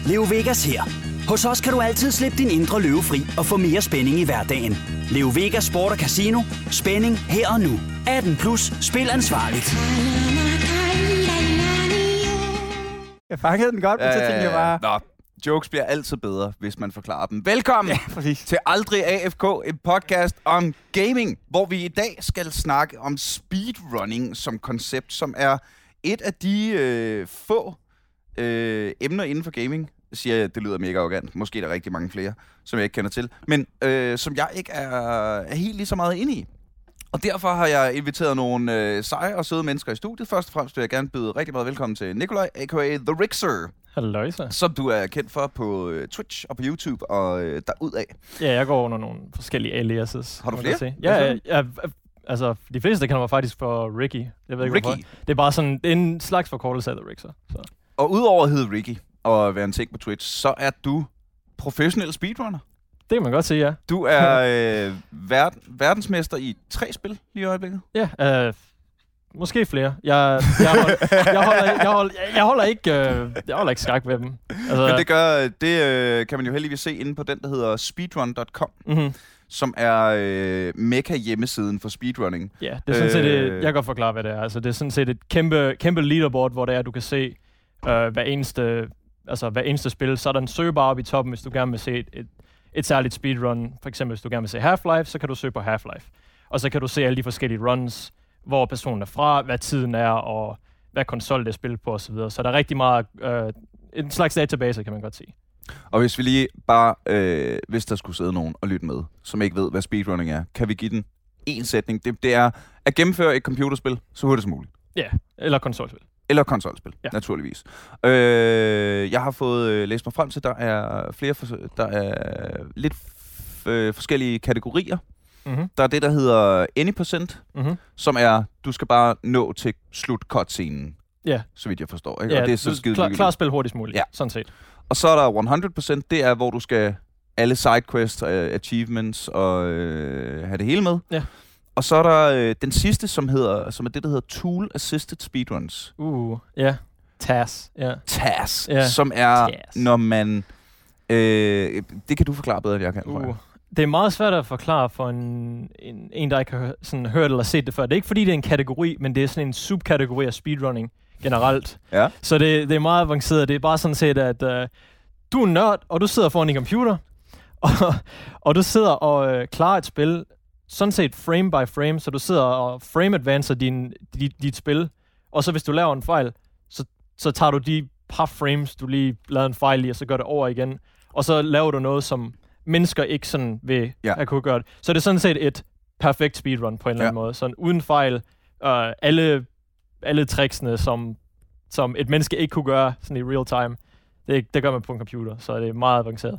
Leo Vegas her. Hos os kan du altid slippe din indre løve fri og få mere spænding i hverdagen. Leo Vegas Sport og Casino. Spænding her og nu. 18+. Spil ansvarligt. Jeg fangede den godt, men så tænkte jeg bare... Nå, jokes bliver altid bedre, hvis man forklarer dem. Velkommen til Aldrig AFK, en podcast om gaming, hvor vi i dag skal snakke om speedrunning som koncept, som er et af de få emner inden for gaming. Siger jeg, det lyder mega arrogant. Måske er der rigtig mange flere, som jeg ikke kender til. Men som jeg ikke er helt lige så meget inde i. Og derfor har jeg inviteret nogle seje og søde mennesker i studiet. Først og fremmest vil jeg gerne byde rigtig meget velkommen til Nikolaj, a.k.a. The Rixer. Halløjsa. Som du er kendt for på Twitch og på YouTube og derudad. Ja, jeg går under nogle forskellige aliases. Har du flere? Ja, altså de fleste kender mig faktisk for Ricky. Jeg ved ikke Ricky? hvorfor. Det er bare sådan en slags forkortelse af The Rixer. Så. Og udover at hedde Ricky og være en ting på Twitch, så er du professionel speedrunner. Det kan man godt sige, ja. Du er verdensmester i 3 spil lige i øjeblikket. Ja, måske flere. Jeg holder ikke skak ved dem. Altså, Men det kan man jo heldigvis se inde på den, der hedder speedrun.com, som er mekka hjemmesiden for speedrunning. Ja, det er sådan set jeg kan godt forklare, hvad det er. Altså, det er sådan set et kæmpe leaderboard, hvor det er, du kan se hver eneste spil. Så er der en søgebar oppe i toppen, hvis du gerne vil se et særligt speedrun. For eksempel, hvis du gerne vil se Half-Life, så kan du søge på Half-Life. Og så kan du se alle de forskellige runs, hvor personen er fra, hvad tiden er, og hvad konsol det er spillet på osv. Så der er rigtig meget en slags database, kan man godt sige. Og hvis vi lige bare, hvis der skulle sidde nogen og lytte med, som ikke ved, hvad speedrunning er, kan vi give den en sætning. Det er at gennemføre et computerspil så hurtigt som muligt. Ja, eller konsolspil. Eller konsolspil, ja. Naturligvis. Jeg har fået læst mig frem til, der er lidt forskellige kategorier. Mm-hmm. Der er det, der hedder any%, som er, du skal bare nå til slut cutscenen. Ja. Så vidt jeg forstår. Ikke? Ja, og det er så skide klar spil hurtigst muligt, sådan set. Og så er der 100%, det er, hvor du skal alle sidequests, achievements og have det hele med. Ja. Og så er der den sidste, som er det, der hedder Tool Assisted Speedruns. Ja. TAS. Ja. TAS, ja. Som er, når man... det kan du forklare bedre, end jeg kan. Det er meget svært at forklare for en der ikke har sådan hørt eller set det før. Det er ikke fordi, det er en kategori, men det er sådan en subkategori af speedrunning generelt. Ja. Så det er meget avanceret. Det er bare sådan set, at du er nørd, og du sidder foran en computer, og du sidder og klarer et spil, sådan set frame by frame, så du sidder og frame-advancer dit spil, og så hvis du laver en fejl, så tager du de par frames, du lige lavede en fejl i, og så gør det over igen, og så laver du noget, som mennesker ikke sådan vil have kunne gøre det. Så det er sådan set et perfekt speedrun på en eller anden måde. Sådan uden fejl, alle tricksene, som et menneske ikke kunne gøre sådan i real time, det gør man på en computer, så det er meget avanceret.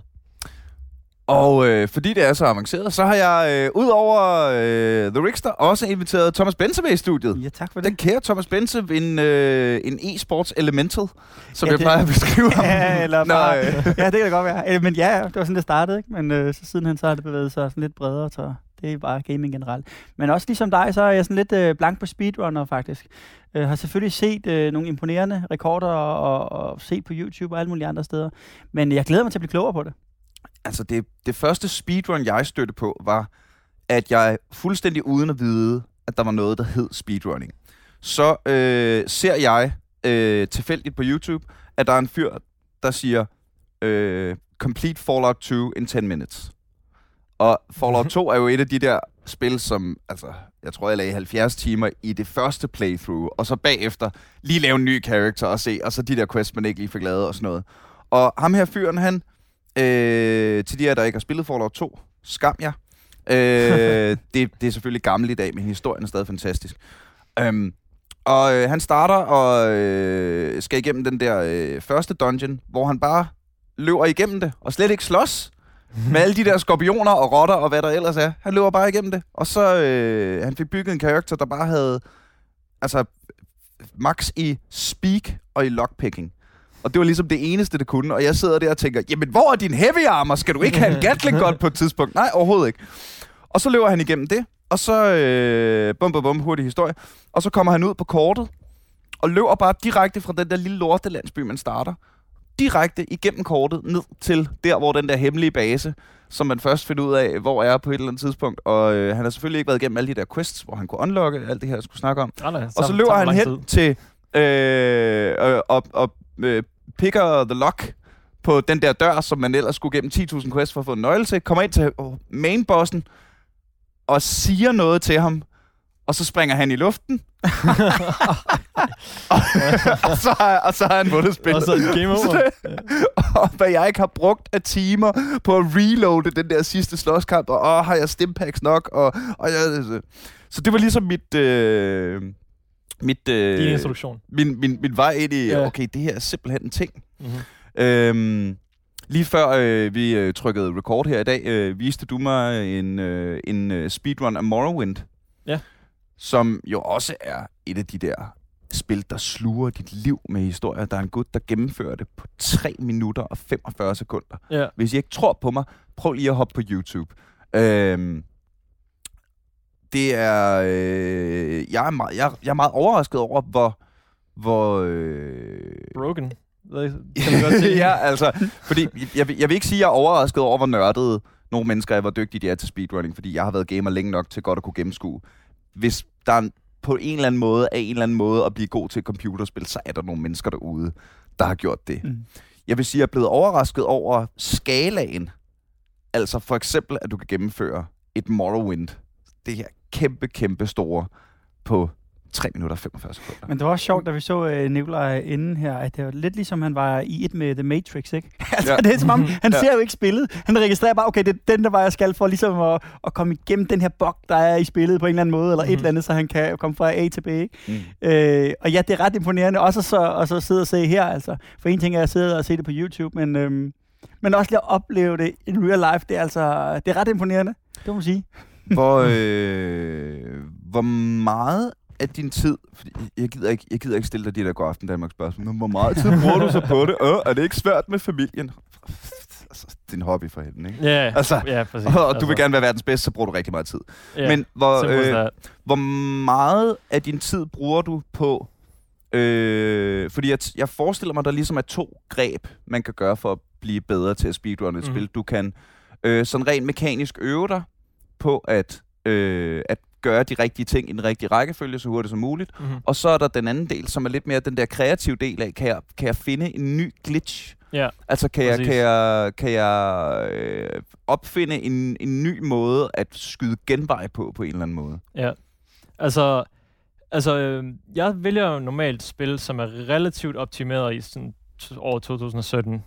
Og fordi det er så avanceret, så har jeg udover The Rixter også inviteret Thomas Bense med i studiet. Ja, tak for det. Den kære Thomas Bense, en e-sports elemental, som jeg plejer at beskrive ham. Ja, eller bare, ja, det kan det godt være. Men ja, det var sådan, det startede, ikke? Men så sidenhen så har det bevæget sig sådan lidt bredere, så det er bare gaming generelt. Men også ligesom dig, så er jeg sådan lidt blank på speedrunner, faktisk. Har selvfølgelig set nogle imponerende rekorder og set på YouTube og alle mulige andre steder. Men jeg glæder mig til at blive klogere på det. Altså det første speedrun, jeg stødte på, var, at jeg fuldstændig uden at vide, at der var noget, der hed speedrunning. Så ser jeg tilfældigt på YouTube, at der er en fyr, der siger, complete Fallout 2 in 10 minutes. Og Fallout 2 er jo et af de der spil, som, altså, jeg tror, jeg lagde 70 timer i det første playthrough, og så bagefter lige lave en ny character og se, og så de der quests, man ikke lige fik lavet og sådan noget. Og ham her fyren, han... til de her, der ikke har spillet Fallout 2, skam jer. Det er selvfølgelig gammelt i dag, men historien er stadig fantastisk. Han starter og skal igennem den der første dungeon, hvor han bare løber igennem det, og slet ikke slås med alle de der skorpioner og rotter og hvad der ellers er. Han løber bare igennem det. Og så han fik bygget en karakter, der bare havde max i speak og i lockpicking. Og det var ligesom det eneste, det kunne. Og jeg sidder der og tænker, jamen hvor er din heavy armor? Skal du ikke have en Gatling gun på et tidspunkt? Nej, overhovedet ikke. Og så løber han igennem det, og så hurtig historie. Og så kommer han ud på kortet, og løber bare direkte fra den der lille lortelandsby, man starter. direkte igennem kortet ned til der, hvor den der hemmelige base, som man først finder ud af, hvor er på et eller andet tidspunkt. Og han har selvfølgelig ikke været igennem alle de der quests, hvor han kunne unlocke alt det her, jeg skulle snakke om. Og så løber han hen til picker the lock på den der dør, som man ellers skulle gennem 10.000 quests for at få en nøgle til. Kommer ind til mainbossen og siger noget til ham. Og så springer han i luften. og så har han vundet spillet. Og så er det game over. Og hvad jeg ikke har brugt af timer på at reloade den der sidste slåskamp. Og har jeg stimpacks nok? Så det var ligesom din introduktion. Min vej ind i, okay, det her er simpelthen en ting. Mm-hmm. Lige før vi trykkede record her i dag, viste du mig en speedrun af Morrowind. Ja. Som jo også er et af de der spil, der sluger dit liv med historier. Der er en gut, der gennemfører det på 3 minutter og 45 sekunder. Ja. Hvis I ikke tror på mig, prøv lige at hoppe på YouTube. Det er... jeg er meget overrasket over, hvor broken. Kan man godt sige. Ja, altså... Fordi jeg vil ikke sige, at jeg er overrasket over, hvor nørdede nogle mennesker er, hvor dygtige de er til speedrunning, fordi jeg har været gamer længe nok til godt at kunne gennemskue. Hvis der er på en eller anden måde at blive god til computerspil, så er der nogle mennesker derude, der har gjort det. Mm. Jeg vil sige, at jeg er blevet overrasket over skalaen. Altså for eksempel, at du kan gennemføre et Morrowind. Det her kæmpe store på 3 minutter og 45 sekunder. Men det var også sjovt, da vi så Nikolaj inden her, at det var lidt ligesom, han var i et med The Matrix, ikke? Altså, det er som om, han ser jo ikke spillet. Han registrerer bare, okay, det er den der vej, jeg skal for ligesom at komme igennem den her bug, der er i spillet på en eller anden måde, eller et eller andet, så han kan komme fra A til B, ikke? Og ja, det er ret imponerende, også så sidde og se her, altså. For en ting er at sidde og se det på YouTube, men også lige at opleve det in real life, det er altså, det er ret imponerende, det må man sige. Hvor meget af din tid, fordi jeg gider ikke stille dig de der God Aften Danmark spørgsmål, men hvor meget tid bruger du så på det? Er det ikke svært med familien? Altså, det er en hobby for hende, ikke? Ja, altså, ja, præcis. Og du vil gerne være verdens bedste, så bruger du rigtig meget tid. Yeah, men hvor meget af din tid bruger du på, fordi jeg forestiller mig, der ligesom er 2 greb, man kan gøre for at blive bedre til at speedrunne et spil. Du kan sådan rent mekanisk øve dig på at gøre de rigtige ting i den rigtige rækkefølge så hurtigt som muligt. Mm-hmm. Og så er der den anden del, som er lidt mere den der kreative del af, kan jeg finde en ny glitch? Ja. Altså kan jeg opfinde en ny måde at skyde genvej på en eller anden måde? Ja. Altså jeg vælger jo normalt spil, som er relativt optimeret i sådan år 2017.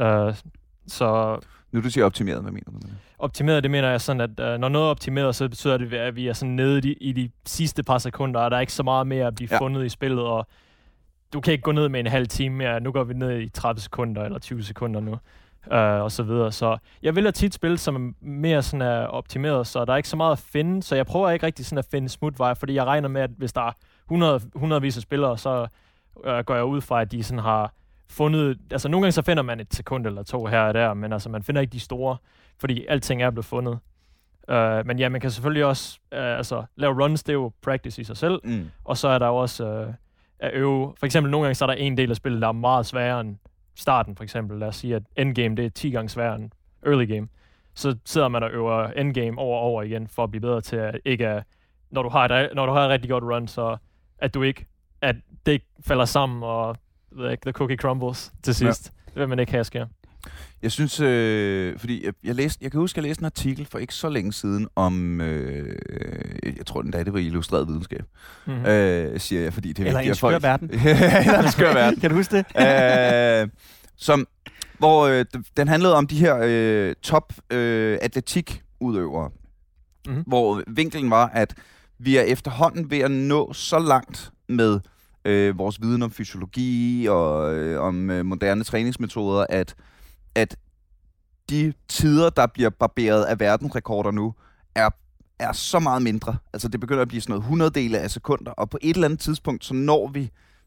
Så nu du siger optimeret, hvad mener du med det? Optimeret, det mener jeg sådan, at når noget er optimeret, så betyder det, at vi er sådan nede i de sidste par sekunder, og der er ikke så meget mere at blive fundet i spillet, og du kan ikke gå ned med en halv time mere. Nu går vi ned i 30 sekunder eller 20 sekunder nu, og så videre. Så jeg vælger tit spil, som er mere sådan er optimeret, så der er ikke så meget at finde, så jeg prøver ikke rigtig sådan at finde smutveje, fordi jeg regner med, at hvis der er hundredvis af spillere, så går jeg ud fra, at de sådan har fundet, altså nogle gange så finder man 1 sekund eller 2 her og der, men altså man finder ikke de store, fordi alting er blevet fundet. Men ja, man kan selvfølgelig også lave runs, det er jo practice i sig selv, og så er der jo også at øve, for eksempel nogle gange så er der en del af spillet, der er meget sværere end starten, for eksempel. Lad os sige, at endgame det er 10 gange sværere end early game. Så sidder man og øver endgame over igen, for at blive bedre til at ikke, når du har et rigtig godt run, så at det ikke falder sammen, og the cookie crumbles til sidst. Ja. Det vil man ikke have sker. Jeg synes, fordi jeg kan huske, at jeg læste en artikel for ikke så længe siden om, jeg tror den dag, det var Illustreret Videnskab, siger jeg, fordi det er eller en skør verden. Eller en skør verden. Kan du huske det? Hvor den handlede om de her top atletikudøvere, hvor vinklen var, at vi er efterhånden ved at nå så langt med vores viden om fysiologi og om moderne træningsmetoder, at de tider, der bliver barberet af verdensrekorder nu, er så meget mindre. Altså det begynder at blive sådan noget 100-dele af sekunder, og på et eller andet tidspunkt, så når vi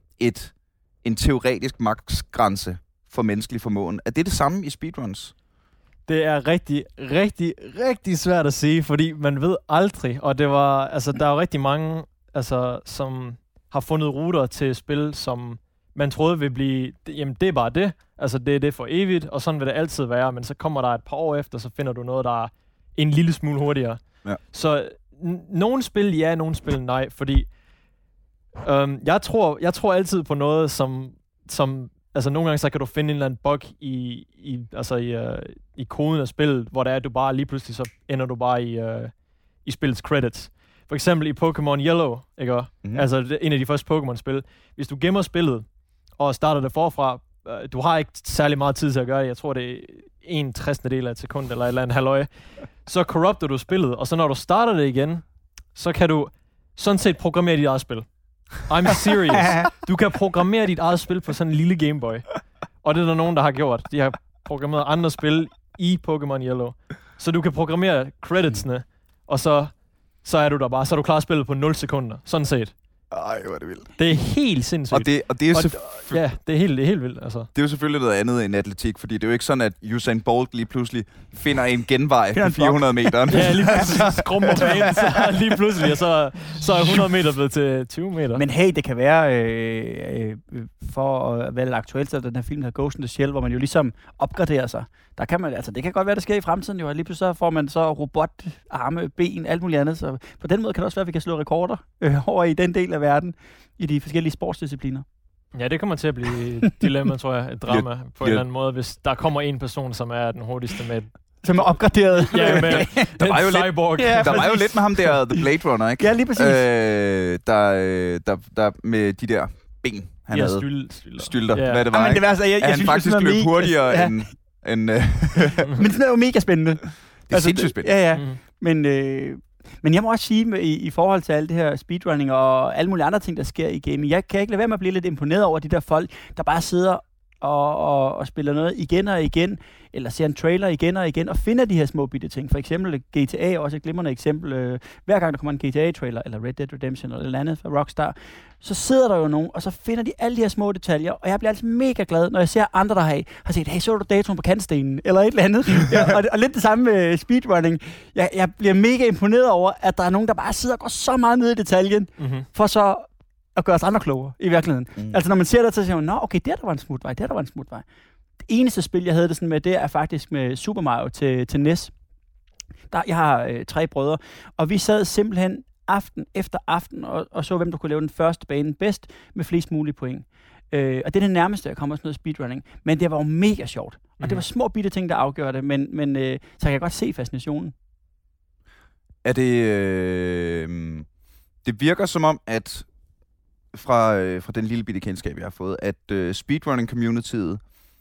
en teoretisk maksgrænse for menneskelig formåen. Er det samme i speedruns? Det er rigtig, rigtig, rigtig svært at sige, fordi man ved aldrig, og det var, altså der er jo rigtig mange, altså som har fundet ruter til spil, som man troede ville blive, jamen det er bare det. Altså det er det for evigt, og sådan vil det altid være. Men så kommer der et par år efter, så finder du noget, der er en lille smule hurtigere. Ja. Så nogle spil ja, nogle spil nej, fordi jeg tror altid på noget, som altså nogle gange så kan du finde en eller anden bug i koden af spillet, hvor det er, at du bare lige pludselig så ender du bare i spillets credits. For eksempel i Pokémon Yellow, ikke? Mm-hmm. Altså en af de første Pokémon-spil. Hvis du gemmer spillet og starter det forfra, du har ikke særlig meget tid til at gøre det. Jeg tror, det er 1/60 af et sekund eller et eller andet halvøje. Så corrupter du spillet, og så når du starter det igen, så kan du sådan set programmere dit eget spil. I'm serious. Du kan programmere dit eget spil på sådan en lille Game Boy. Og det er der nogen, der har gjort. De har programmeret andre spil i Pokémon Yellow. Så du kan programmere creditsene, og så er du der bare. Så er du klar spillet på 0 sekunder. Sådan set. Ej, hvor er det vildt. Det er helt sindssygt. Og det er ja, det er helt vildt. Altså. Det er jo selvfølgelig noget andet end atletik, fordi det er jo ikke sådan, at Usain Bolt lige pludselig finder en genvej på 400 meter. Ja, lige pludselig skrumper banen, så lige pludselig, og så er 100 meter blevet til 20 meter. Men hey, det kan være, for at være aktuelt, så den her film her Ghost in the Shell, hvor man jo ligesom opgraderer sig. Der kan man, altså det kan godt være, det sker i fremtiden jo, og lige pludselig så får man så robotarme, ben, alt muligt andet. Så på den måde kan det også være, at vi kan slå rekorder over i den del af verden, i de forskellige sportsdiscipliner. Ja, det kommer til at blive et dilemma, tror jeg, et drama på en eller anden måde, hvis der kommer en person, som er den hurtigste med som er opgraderet. Ja, med der var jo cyborg. Ja, der var jo lidt med ham der, The Blade Runner, ikke? Ja, lige præcis. Der med de der ben, han havde. Stylter. Yeah. Hvad det var, men det var altså, jeg han synes, faktisk løb hurtigere end... Men det er jo mega spændende. Det er sindssygt spændende. Ja. Men jeg må også sige, i forhold til alt det her speedrunning og alle mulige andre ting, der sker i gaming, jeg kan ikke lade være med at blive lidt imponeret over de der folk, der bare sidder og spiller noget igen og igen, eller ser en trailer igen og igen, og finder de her små bitte ting. For eksempel GTA er også et glimrende eksempel. Hver gang der kommer en GTA-trailer, eller Red Dead Redemption, eller et eller andet fra Rockstar, så sidder der jo nogen, og så finder de alle de her små detaljer, og jeg bliver altid mega glad, når jeg ser andre, der har set, hey, så du datoen på kantstenen, eller et eller andet. og lidt det samme med speedrunning. Jeg bliver mega imponeret over, at der er nogen, der bare sidder og går så meget ned i detaljen, for så at gøre os andre klogere, i virkeligheden. Altså, når man ser det, så siger man, nå, okay, der var en smutvej, der var en smutvej. Det eneste spil, jeg havde det sådan med, det er faktisk med Super Mario til NES. Jeg har 3 brødre, og vi sad simpelthen aften efter aften og så, hvem der kunne lave den første bane bedst med flest mulige point. Og det er det nærmeste, jeg kommer sådan noget speedrunning. Men det var jo mega sjovt. Og det var små bitte ting, der afgjorde det, men så kan jeg godt se fascinationen. Er det... det virker som om, at fra den lille bitte kendskab, jeg har fået, at speedrunning-communityet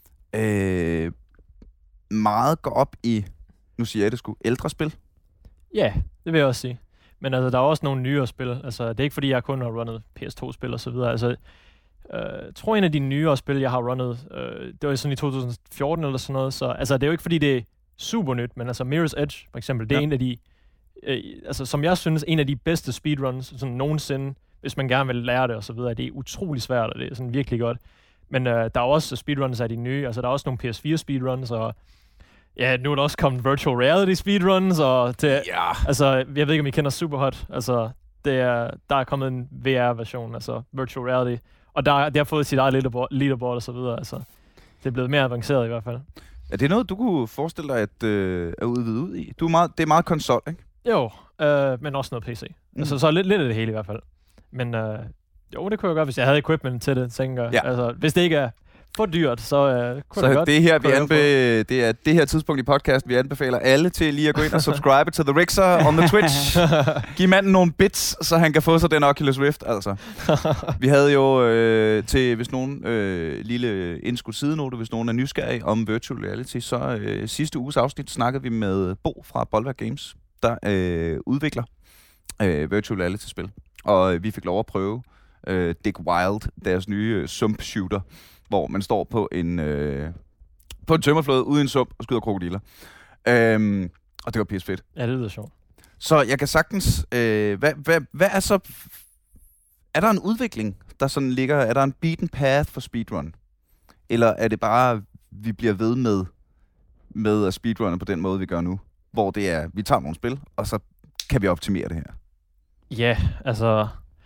meget går op i, nu siger jeg det sgu, ældre spil. Ja, det vil jeg også sige. Men altså, der er også nogle nyere spil. Altså, det er ikke fordi, jeg kun har runnet PS2-spil og så videre. Altså, jeg tror, en af de nyere spil, jeg har runnet, det var sådan i 2014 eller sådan noget. Så altså, det er jo ikke fordi, det er super nyt, men altså Mirror's Edge, for eksempel, det er en af de, altså, som jeg synes, en af de bedste speedruns sådan nogensinde, hvis man gerne vil lære det og så videre. Det er utrolig svært, og det er sådan virkelig godt. Men der er også speedruns af de nye. Altså, der er også nogle PS4 speedruns, og ja, nu er der også kommet virtual reality speedruns, og det, altså, jeg ved ikke, om I kender Superhot. Altså, der er kommet en VR-version, altså virtual reality, og det har fået sit eget leaderboard og så videre. Altså, det er blevet mere avanceret i hvert fald. Er det noget, du kunne forestille dig at udvide ud i? Det er meget konsol, ikke? Jo, men også noget PC. Altså, så lidt af det hele i hvert fald. Men jo, det kunne jeg gøre, hvis jeg havde equipment til det, tænker jeg. Ja. Altså, hvis det ikke er for dyrt, så kunne det godt. Det her, det er det her tidspunkt i podcast, vi anbefaler alle til lige at gå ind og subscribe til The Rixer on the Twitch. Giv manden nogle bits, så han kan få sig den Oculus Rift, altså. Vi havde jo til, hvis nogen lille indskud sidenote, hvis nogen er nysgerrig om virtual reality, så sidste uges afsnit snakkede vi med Bo fra Bolværk Games, der udvikler virtual reality-spil. Og vi fik lov at prøve Dick Wild, deres nye sump-shooter, hvor man står på en tømmerflåde ude i en sump og skyder krokodiller. Og det var pisse fedt. Ja, det lyder sjovt. Så jeg kan sagtens... hvad er så... Er der en udvikling, der sådan ligger... Er der en beaten path for speedrun? Eller er det bare, vi bliver ved med at speedrunne på den måde, vi gør nu? Hvor det er, vi tager nogle spil, og så kan vi optimere det her. Ja, altså...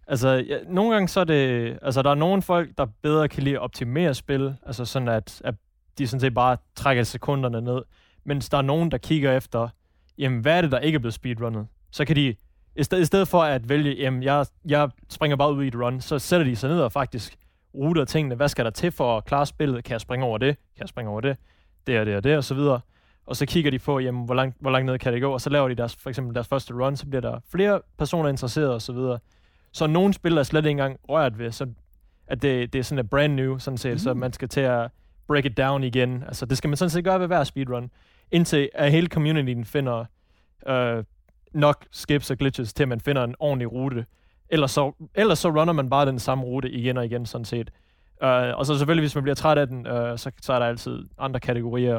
Altså, nogle gange så er det... Altså, der er nogle folk, der bedre kan lide at optimere spil. Altså sådan, at de sådan set bare trækker sekunderne ned. Mens der er nogen, der kigger efter, jamen, hvad er det, der ikke er blevet speedrunnet? Så kan de... I stedet for at vælge, jamen, jeg springer bare ud i et run, så sætter de sig ned og faktisk ruter tingene. Hvad skal der til for at klare spillet? Kan jeg springe over det? Kan jeg springe over det? Det og det og det, og så videre. Og så kigger de på, jamen, hvor langt ned kan det gå? Og så laver de for eksempel deres første run, så bliver der flere personer interesseret, og så videre. Så nogle spil er slet ikke engang rørt ved, så at det er sådan et brand new, sådan set, så man skal til at break it down igen. Altså, det skal man sådan set gøre ved hver speedrun, indtil at hele communityen finder nok skips og glitches, til man finder en ordentlig rute. Ellers så runner man bare den samme rute igen og igen, sådan set. Og så selvfølgelig, hvis man bliver træt af den, så er der altid andre kategorier,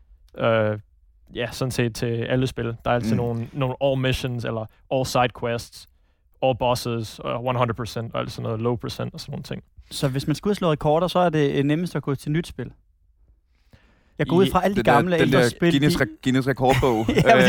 sådan set til alle spil. Der er altid nogle all missions, eller all side quests, all bosses, 100%, og altså noget low percent og sådan nogle ting. Så hvis man skal ud og slå rekorder, så er det nemmest at gå til nyt spil? Jeg går ud fra alle de gamle ældre spil. Guinness rekordbog.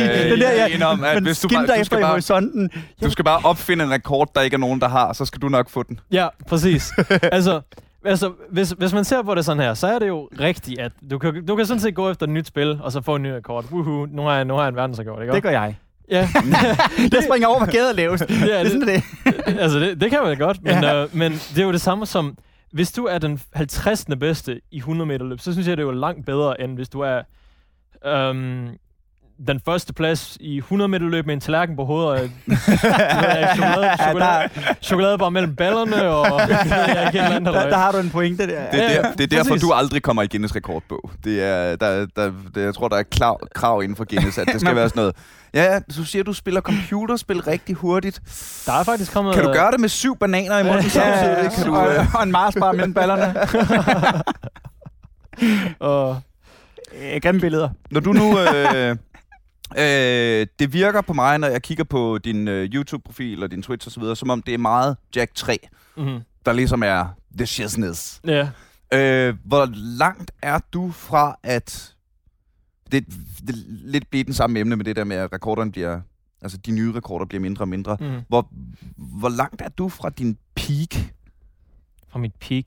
Du skal bare opfinde en rekord, der ikke er nogen, der har, så skal du nok få den. Ja, præcis. altså hvis man ser på det sådan her, så er det jo rigtigt, at du kan sådan set gå efter et nyt spil, og så få en ny rekord. Nu har jeg en verdensrekord, ikke? Det gør jeg. Ja. Det springer over, hvad gæder lavest. Det er sådan det. Altså, det kan man godt, men det er jo det samme som, hvis du er den 50. bedste i 100 meter løb, så synes jeg, det er jo langt bedre, end hvis du er den første plads i 100 meter løb med en tallerken på hovedet og chokoladebar mellem ballerne og der har du en pointe der. Det er derfor, du aldrig kommer i Guinness rekordbog. Jeg tror, der er krav inden for Guinness, at det skal være sådan noget. Ja, du siger, du spiller computerspil rigtig hurtigt. Der er faktisk kommet... Kan du gøre det med 7 bananer i munden samtidig? Kan du, og en Mars-bar mellem ballerne. Grimme billeder. Når du nu... det virker på mig, når jeg kigger på din YouTube-profil og din Twitch og så videre, som om det er meget Jak 3, der ligesom er the shizness. Ja. Hvor langt er du fra at... Det lidt bliver den samme emne med det der med, at rekorderne bliver... Altså, de nye rekorder bliver mindre og mindre. Hvor langt er du fra din peak? Fra mit peak?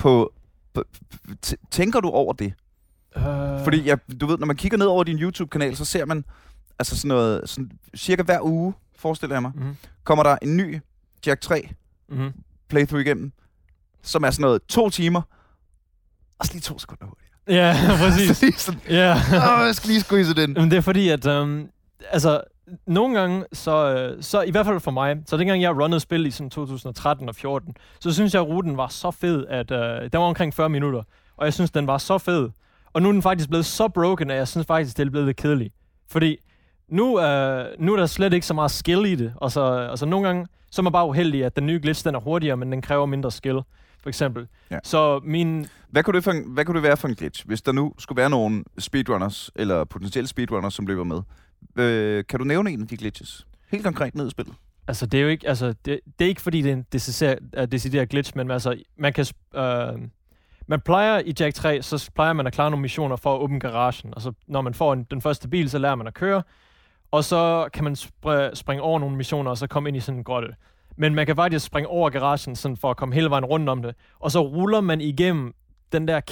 Tænker du over det? Fordi, du ved, når man kigger ned over din YouTube-kanal, så ser man altså sådan noget... Sådan, cirka hver uge, forestiller jeg mig, kommer der en ny Jak 3 playthrough igennem, som er sådan noget 2 timer, og så lige 2 sekunder hurtigt. Ja, præcis. Ja. Jeg skal lige squeeze den. Men det er fordi, at nogle gange, så i hvert fald for mig, så dengang jeg runnede spil i sådan 2013 og 14, så synes jeg, at ruten var så fed, at den var omkring 40 minutter, og jeg synes, den var så fed. Og nu er den faktisk blevet så broken, at jeg synes faktisk, det er blevet lidt kedeligt. Fordi nu er der slet ikke så meget skill i det, og så nogle gange, så er man bare uheldig, at den nye glitch, den er hurtigere, men den kræver mindre skill, for eksempel. Ja. Så Hvad kunne det være for en glitch, hvis der nu skulle være nogle speedrunners, eller potentielle speedrunners, som løber med? Kan du nævne en af de glitches? Helt konkret ned i spillet. Altså, det er jo ikke, det er ikke fordi, det er en decideret glitch, men altså, man plejer i Jak 3, så plejer man at klare nogle missioner for at åbne garagen. Og så når man får den første bil, så lærer man at køre. Og så kan man springe over nogle missioner, og så komme ind i sådan en grotte. Men man kan faktisk springe over garagen, sådan for at komme hele vejen rundt om det. Og så ruller man igennem den der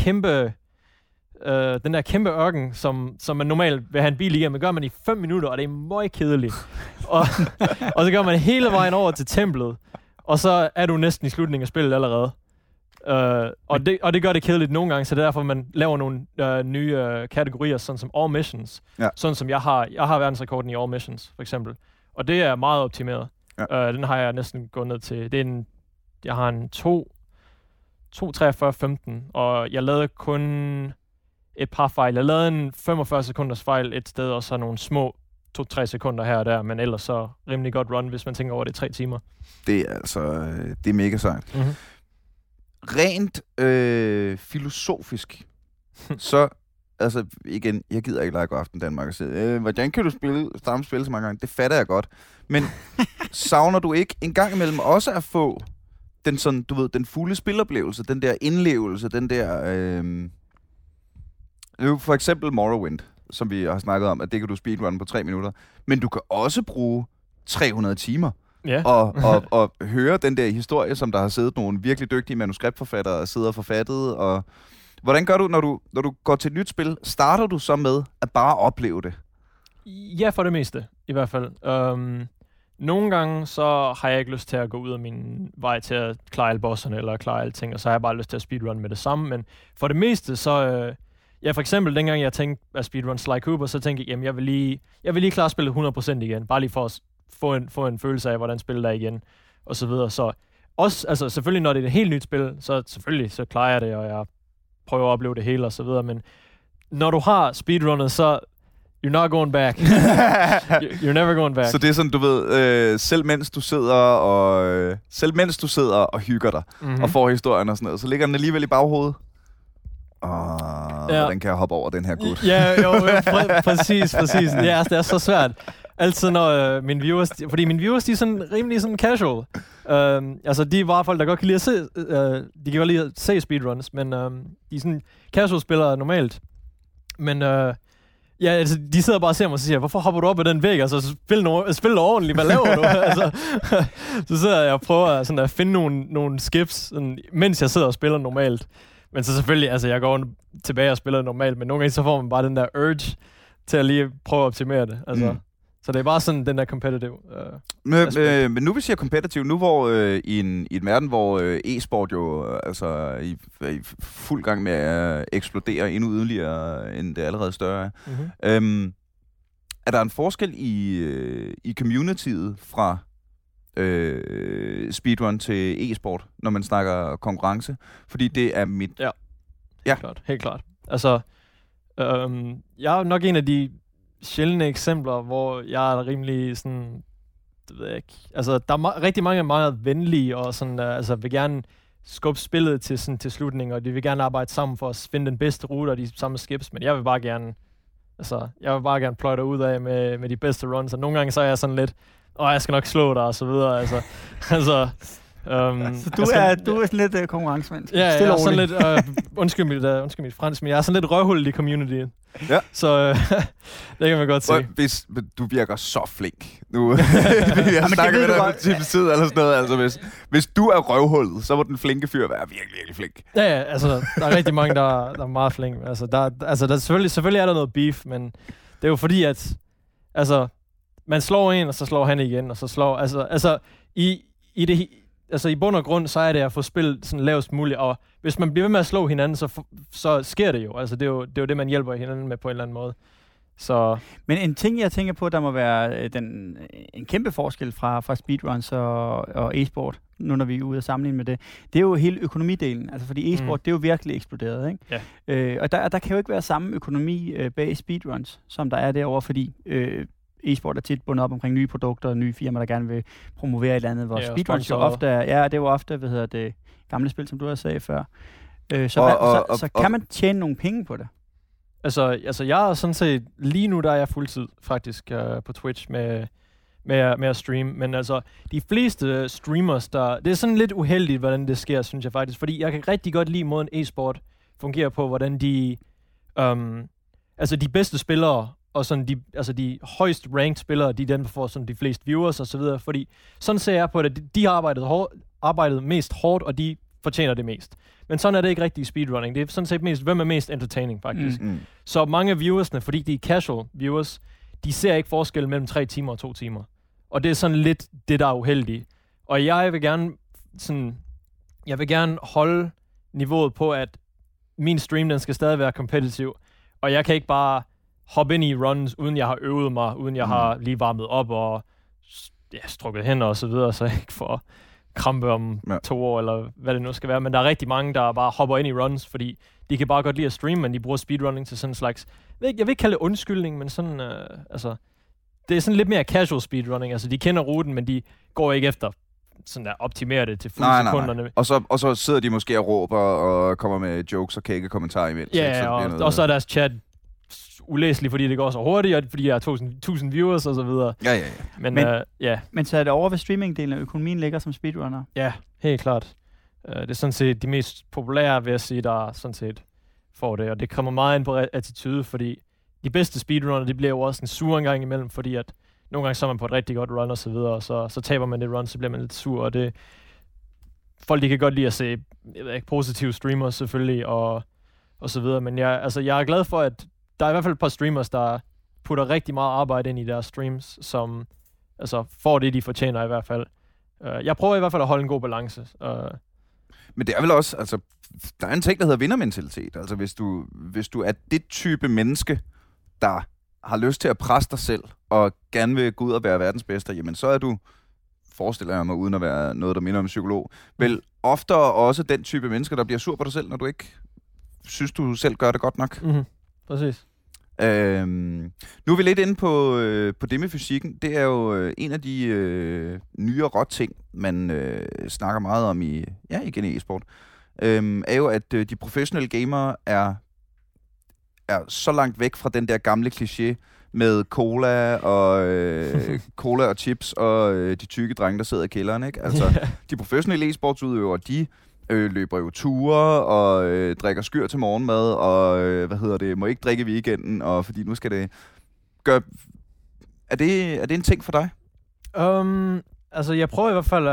kæmpe ørken, som man normalt vil have en bil igennem. Det gør man i 5 minutter, og det er meget kedeligt. og så gør man hele vejen over til templet, og så er du næsten i slutningen af spillet allerede. Og det gør det kedeligt nogle gange, så det er derfor, man laver nogle nye kategorier, sådan som All Missions. Ja. Sådan som jeg har verdensrekorden i All Missions, for eksempel. Og det er meget optimeret. Ja. Den har jeg næsten gået ned til. Jeg har en 2:43:15, og jeg lavede kun et par fejl. Jeg lavede en 45 sekunders fejl et sted, og så nogle små 2-3 sekunder her og der, men ellers så rimelig godt run, hvis man tænker over det 3 timer. Det er det er mega sejt. Mm-hmm. Rent filosofisk, så, altså igen, jeg gider ikke lege God Aften Danmark og sige, hvordan kan du spille så mange gange? Det fatter jeg godt. Men savner du ikke en gang imellem også at få den sådan, du ved, den fulde spiloplevelse, den der indlevelse, den der... for eksempel Morrowind, som vi har snakket om, at det kan du speedrun på 3 minutter. Men du kan også bruge 300 timer og høre den der historie, som der har siddet nogle virkelig dygtige manuskriptforfattere og sidder og forfattet. Og hvordan gør du, når du går til et nyt spil? Starter du så med at bare opleve det? Ja, for det meste, i hvert fald. Nogle gange, så har jeg ikke lyst til at gå ud af min vej til at klare alle bosserne, eller klare alting, og så har jeg bare lyst til at speedrun med det samme. Men for det meste, så... for eksempel, dengang jeg tænkte at speedrun Sly Cooper, så tænkte jeg, jamen, jeg vil lige klare spillet 100% igen, bare lige for at få en følelse af, hvordan spillet er igen, og så videre. Så også, altså selvfølgelig, når det er et helt nyt spil, så selvfølgelig, så klarer jeg det, og jeg prøver at opleve det hele, og så videre. Men når du har speedrunnet, så you're not going back. You're never going back. Så det er sådan, du ved, selv mens du sidder og hygger dig, og får historien og sådan noget, så ligger den alligevel i baghovedet. Hvordan kan jeg hoppe over den her gut? Præcis. Ja, det er så svært. Altid når mine viewers, fordi mine viewers, de er sådan rimelig sådan casual. Altså, de er bare folk, der godt kan lide at se, de kan godt lide at se speedruns, men de er sådan casual spillere normalt. Men altså, de sidder bare og ser mig og siger, hvorfor hopper du op ad den væg? Altså, spil ordentligt, hvad laver du? Altså, så sidder jeg og prøver sådan at finde nogle skips, sådan, mens jeg sidder og spiller normalt. Men så selvfølgelig, altså jeg går tilbage og spiller normalt, men nogle gange så får man bare den der urge til at lige prøve at optimere det. Altså, så det er bare sådan den der competitive men nu vi siger competitive, nu hvor i en verden, hvor e-sport jo altså er i fuld gang med at eksplodere endnu yderligere, end det allerede større er. Er der en forskel i communityet fra speedrun til e-sport, når man snakker konkurrence? Fordi det er mit... Ja. Helt klart. Altså, jeg er nok en af de sjældne eksempler, hvor jeg er rimelig sådan... Det ved jeg ikke. Altså, der er rigtig mange meget venlige, og sådan, altså, vil gerne skubbe spillet til slutningen, og de vil gerne arbejde sammen for at finde den bedste rute og de samme skips, men jeg vil bare gerne pløje dig ud af med de bedste runs, og nogle gange så er jeg sådan lidt, jeg skal nok slå dig, og så videre, altså så du er sådan lidt konkurrencemand. Ja, jeg er sådan lidt, undskyld mit fransk, men jeg er sådan lidt røvhullet i community. Ja. Så det kan man godt se. Du virker så flink. Nu jeg snakker med dig på tid eller sådan noget. Altså, hvis du er røvhullet, så må den flinke fyr være virkelig, virkelig flink. Ja, altså, der er rigtig mange, der er meget flink. Altså, der selvfølgelig er der noget beef, men det er jo fordi, at altså, man slår en, og så slår han igen, og så slår... Altså i bund og grund, så er det at få spillet sådan lavest muligt, og hvis man bliver ved med at slå hinanden, så sker det jo. Altså, det er jo det, man hjælper hinanden med på en eller anden måde. Så... Men en ting, jeg tænker på, der må være en kæmpe forskel fra speedruns og e-sport, nu når vi er ude og sammenligne med det, det er jo hele økonomidelen. Altså, fordi e-sport, det er jo virkelig eksploderet, ikke? Ja. Og der kan jo ikke være samme økonomi bag speedruns, som der er derovre, fordi... e-sport er tit bundet op omkring nye produkter og nye firmaer, der gerne vil promovere et eller andet, hvor speedruns jo ofte er, det er jo ofte, gamle spil, som du har sagt før. Så kan man tjene nogle penge på det? Altså jeg er sådan set, lige nu der er jeg fuldtid faktisk på Twitch med at streame, men altså de fleste streamers, det er sådan lidt uheldigt, hvordan det sker, synes jeg faktisk, fordi jeg kan rigtig godt lide måden e-sport fungerer på, hvordan de, altså de bedste spillere, og sådan de højst ranked spillere, de er dem, der får sådan de fleste viewers og så videre, fordi sådan ser jeg på det, de har arbejdet mest hårdt, og de fortjener det mest. Men sådan er det ikke rigtig i speedrunning. Det er sådan set mest, hvem er mest entertaining, faktisk. Så mange af viewersne, fordi de er casual viewers, de ser ikke forskel mellem 3 timer og 2 timer. Og det er sådan lidt det, der er uheldigt. Og jeg vil gerne holde niveauet på, at min stream, den skal stadig være kompetitiv, og jeg kan ikke bare hoppe ind i runs, uden jeg har øvet mig, uden jeg har lige varmet op og strukket hænder og så videre, så jeg ikke får krampe om 2 år, eller hvad det nu skal være. Men der er rigtig mange, der bare hopper ind i runs, fordi de kan bare godt lide at streame, men de bruger speedrunning til sådan en slags... Jeg vil ikke kalde det undskyldning, men sådan... det er sådan lidt mere casual speedrunning. Altså, de kender ruten, men de går ikke efter sådan der optimere det til fulde sekunderne. Nej. Og så sidder de måske og råber og kommer med jokes og kække kommentarer imens. Ja, og så er deres chat ulæseligt, fordi det går så hurtigt, og fordi jeg har 1000 viewers og så videre. Ja. Men så er det over ved streamingdelen, og økonomien ligger som speedrunner? Ja, helt klart. Det er sådan set de mest populære, vil jeg sige, der sådan set får det, og det kommer meget ind på attitude, fordi de bedste speedrunner, de bliver jo også en sur en gang imellem, fordi at nogle gange så er man på et rigtig godt run og så videre, og så taber man det run, så bliver man lidt sur, og det... Folk, de kan godt lide at se positive streamers selvfølgelig, og så videre, men jeg er glad for, at der er i hvert fald et par streamers, der putter rigtig meget arbejde ind i deres streams, som får det, de fortjener i hvert fald. Jeg prøver i hvert fald at holde en god balance. Men det er vel også, altså, der er en ting, der hedder vindermentalitet. Altså, hvis du er det type menneske, der har lyst til at presse dig selv, og gerne vil gå ud og være verdens bedste, jamen så er du, forestiller jeg mig, uden at være noget, der minder om en psykolog, vel oftere også den type mennesker, der bliver sur på dig selv, når du ikke synes, du selv gør det godt nok. Mm-hmm. Præcis. Nu er vi lidt inde på det med fysikken. Det er jo en af de nyere ting, man snakker meget om igen i e-sport. Er jo, at de professionelle gamere er så langt væk fra den der gamle kliché med cola og chips og de tykke drenge, der sidder i kælderen, ikke? Altså, de professionelle e-sportsudøvere, de løber jo ture og drikker skyr til morgenmad og må ikke drikke i weekenden, og fordi nu skal det gøre... Er det en ting for dig? Jeg prøver i hvert fald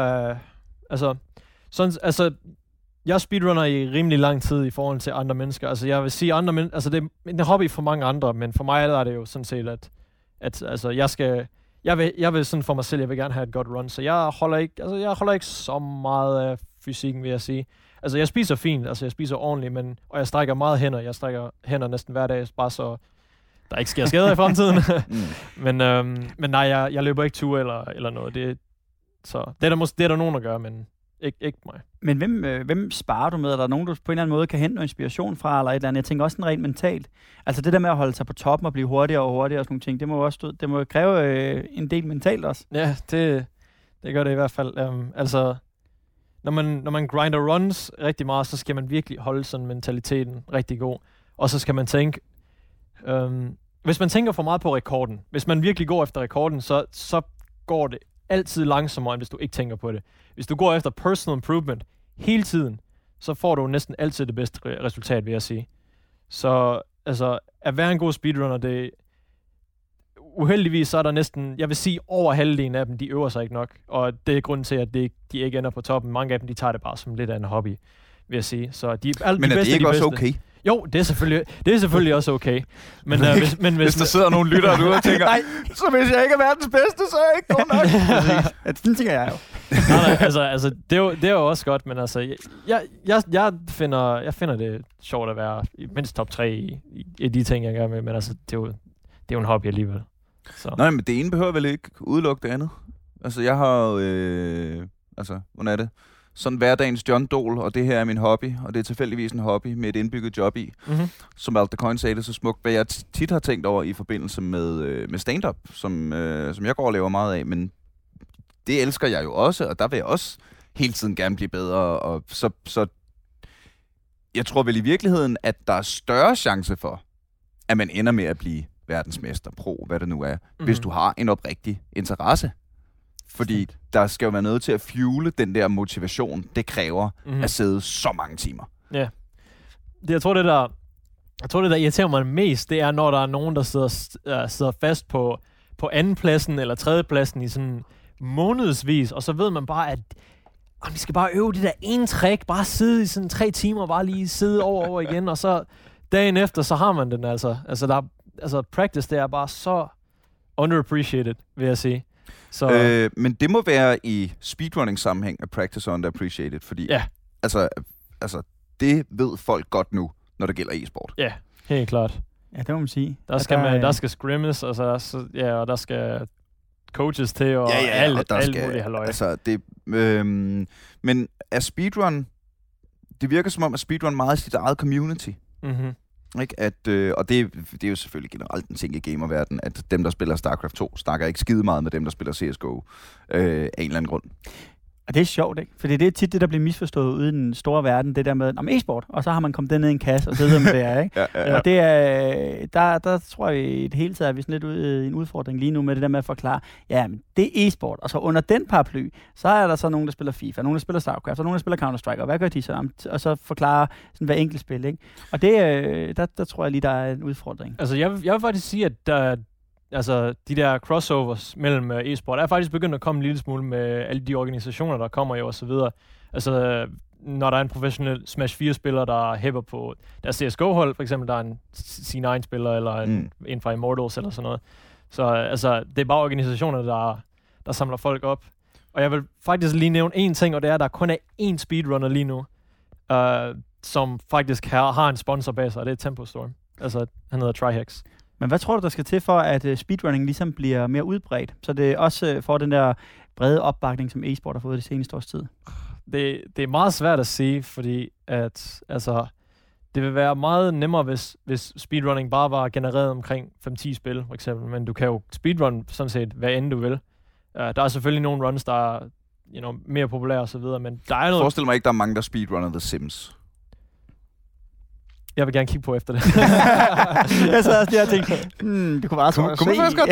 jeg speedrunner i rimelig lang tid i forhold til andre mennesker. Altså jeg vil sige andre mennesker, det er en hobby for mange andre, men for mig er det jo sådan set at jeg vil sådan for mig selv, jeg vil gerne have et godt run, så jeg holder ikke så meget af fysikken, vil jeg sige. Altså jeg spiser fint, jeg spiser ordentligt, og jeg strækker meget hænder. Jeg strækker hænder næsten hver dag, bare så der ikke sker skader i fremtiden. Men nej, jeg løber ikke ture eller noget. Det er der nogen, der gør, men ikke mig. Men hvem sparer du med? Er der nogen, du på en eller anden måde kan hente noget inspiration fra, eller et eller andet? Jeg tænker også sådan rent mentalt. Altså det der med at holde sig på toppen og blive hurtigere og hurtigere og sådan nogle ting, det må kræve en del mentalt også. Ja, det gør det i hvert fald. Når man grinder runs rigtig meget, så skal man virkelig holde sådan mentaliteten rigtig god. Og så skal man tænke, hvis man tænker for meget på rekorden, hvis man virkelig går efter rekorden, så går det altid langsommere, end hvis du ikke tænker på det. Hvis du går efter personal improvement hele tiden, så får du næsten altid det bedste resultat, vil jeg sige. Så at være en god speedrunner, uheldigvis så er der næsten, jeg vil sige, over halvdelen af dem, de øver sig ikke nok. Og det er grunden til, at de ikke ender på toppen. Mange af dem, de tager det bare som lidt af en hobby, vil jeg sige. Så men er det ikke også okay? Jo, det er selvfølgelig også okay. Men, hvis der sidder nogle lyttere derude og tænker, nej, så hvis jeg ikke er verdens bedste, så er jeg ikke god nok. Det tænker jeg jo. Nej, det er jo også godt, men jeg finder det sjovt at være mindst top 3 i de ting, jeg gør med, men det er jo en hobby alligevel. Så. Nej, men det ene behøver vel ikke udelukke det andet. Jeg har hvordan er det? Sådan hverdagens John Dole, og det her er min hobby, og det er tilfældigvis en hobby med et indbygget job i. Mm-hmm. Som Alt The Coin sagde det så smukt, hvad jeg tit har tænkt over i forbindelse med stand-up, som jeg går og laver meget af, men det elsker jeg jo også, og der vil jeg også hele tiden gerne blive bedre, og så jeg tror vel i virkeligheden, at der er større chance for, at man ender med at blive verdensmester, pro, hvad det nu er, hvis du har en oprigtig interesse. Fordi der skal jo være noget til at fuele den der motivation, det kræver at sidde så mange timer. Ja. Jeg tror, det der irriterer mig mest, det er, når der er nogen, der sidder fast på andenpladsen eller tredjepladsen i sådan månedsvis, og så ved man bare, at vi skal bare øve det der ene trick, bare sidde i sådan 3 timer, bare lige sidde over igen, og så dagen efter, så har man den practice, det er bare så underappreciated, vil jeg sige. Så. Men det må være i speedrunning-sammenhæng, at practice underappreciated, fordi det ved folk godt nu, når det gælder e-sport. Ja, helt klart. Ja, det må man sige. Der skal scrimmes, og der skal coaches til, og alt muligt halløj. Men er speedrun, det virker som om, at speedrun meget er sit eget community. Mhm. Ikke? Og det er jo selvfølgelig generelt en ting i gamerverdenen, at dem, der spiller StarCraft 2, snakker ikke skide meget med dem, der spiller CSGO af en eller anden grund. Og det er sjovt, ikke? Fordi det er tit det, der bliver misforstået ude i den store verden, det der med e-sport, og så har man kommet ned i en kasse og sidder med det her, ikke? Ja. Og det er, der tror jeg i det hele taget, at vi er sådan lidt ude i en udfordring lige nu med det der med at forklare, ja, men det er e-sport, og så under den paraply, så er der så nogen, der spiller FIFA, nogen, der spiller StarCraft, og nogen, der spiller Counter-Strike, og hvad gør de så? Og så forklare sådan hver enkelt spil, ikke? Og det, der tror jeg lige, der er en udfordring. Altså, jeg vil faktisk sige, at altså de der crossovers mellem e-sport er faktisk begyndt at komme en lille smule med alle de organisationer, der kommer jo og så videre. Altså, når der er en professionel Smash 4-spiller, der hæpper på deres CSGO-hold, for eksempel, der er en C9-spiller, eller en fra Immortals, eller sådan noget. Så altså, det er bare organisationer, der samler folk op. Og jeg vil faktisk lige nævne en ting, og det er, at der kun er én speedrunner lige nu, som faktisk har en sponsor bag sig, og det er Tempo Storm. Altså, han hedder Trihex. Men hvad tror du, der skal til for, at speedrunning ligesom bliver mere udbredt? Så det også får den der brede opbakning, som e-sport har fået det seneste års tid? Det er meget svært at sige, fordi at, altså, det vil være meget nemmere, hvis speedrunning bare var genereret omkring 5-10 spil, for eksempel. Men du kan jo speedrun sådan set hvad end du vil. Der er selvfølgelig nogle runs, der er mere populære og så videre, men der er noget... Forestil mig ikke, der er mange, der speedrunner The Sims. Jeg vil gerne kigge på efter det. Jeg sad også lige og tænkte, det kunne bare så kunne man faktisk godt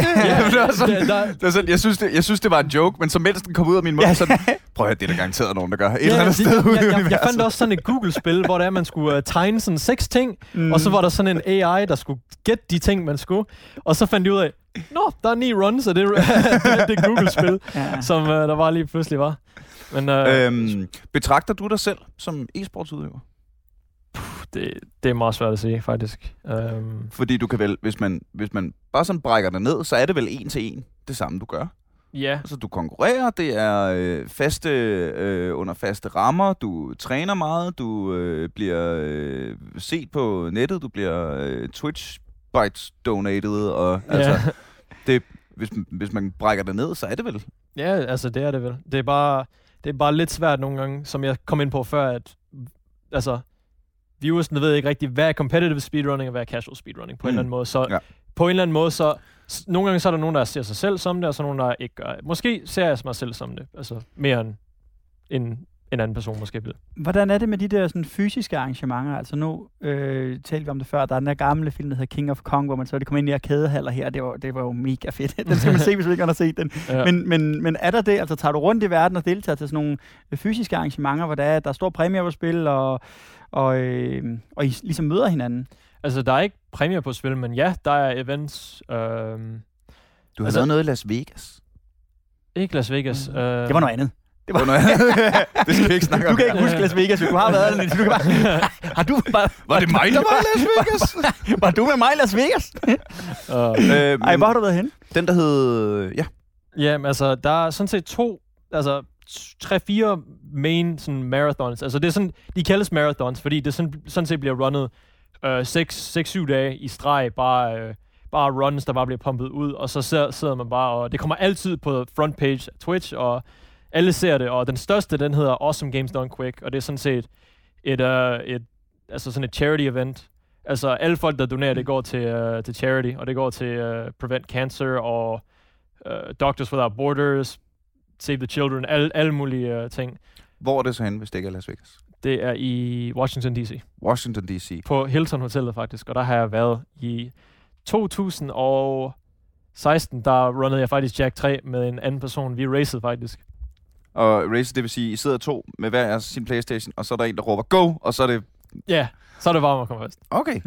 det? Jeg synes, det var en joke, men så mens den kom ud af min mund, så prøv at høre, det er der garanteret nogen, der gør. Et eller andet sted ude i universet. Jeg fandt også sådan et Google-spil, hvor det er, man skulle tegne sådan 6 ting, og så var der sådan en AI, der skulle gætte de ting, man skulle. Og så fandt de ud af, der er 9 runs, og det er Google-spil, som der bare lige pludselig var. Men, betragter du dig selv som e-sportsudøver? Det er meget svært at sige, faktisk. Fordi du kan vel, hvis man bare sådan brækker dig ned, så er det vel 1-1 det samme, du gør? Ja. Altså, du konkurrerer, det er under faste rammer, du træner meget, du bliver set på nettet, du bliver Twitch-bites donated, og altså, hvis man brækker dig ned, så er det vel? Ja, altså det er det vel. Det er bare lidt svært nogle gange, som jeg kom ind på før, at altså, viewersne ved ikke rigtig, hvad er competitive speedrunning og hvad er casual speedrunning på en eller anden måde. Så på en eller anden måde, så nogle gange så er der nogen, der ser sig selv som det, og så nogen, der ikke gør. Måske ser jeg mig selv som det. Altså mere end en anden person måske vil. Hvordan er det med de der sådan, fysiske arrangementer? Altså nu talte vi om det før, der er den der gamle film, der hedder King of Kong, hvor man så kom ind i arkadehaller her. Det var jo mega fedt. Den skal man se, hvis vi ikke har set den. Ja. Men er der det? Altså tager du rundt i verden og deltager til sådan nogle fysiske arrangementer, hvor der er står præmier på spil, og I ligesom møder hinanden? Altså, der er ikke præmier på spil, men ja, der er events. Du har lavet noget i Las Vegas? Ikke Las Vegas. Det var noget andet. Det skal vi ikke snakke om. Du kan ikke huske Las Vegas, hvis du har været der. Du kan bare... Var det mig, der var i Las Vegas? Var du med mig i Las Vegas? Ej, hvor har du været henne? Den, der hed... Ja. Jamen, altså, der er sådan set 3-4 main sådan marathons. Altså, det er sådan, de kaldes marathons, fordi det sådan set bliver runnet 6-7 dage i streg, bare runs, der bare bliver pumpet ud, og så sidder man bare, og det kommer altid på front page af Twitch, og alle ser det, og den største, den hedder Awesome Games Done Quick, og det er sådan set sådan et charity event. Altså, alle folk, der donerer, det går til charity, og det går til Prevent Cancer, og Doctors Without Borders, Save the Children, alle mulige ting. Hvor er det så henne, hvis det ikke er Las Vegas? Det er i Washington D.C. Washington D.C. På Hilton Hotellet faktisk, og der har jeg været i 2016, der runnede jeg faktisk Jack 3 med en anden person. Vi racede faktisk. Og race, det vil sige, I sidder 2 med hver sin PlayStation, og så er der en, der råber go, og så er det... Ja, så er det bare at komme først. Okay.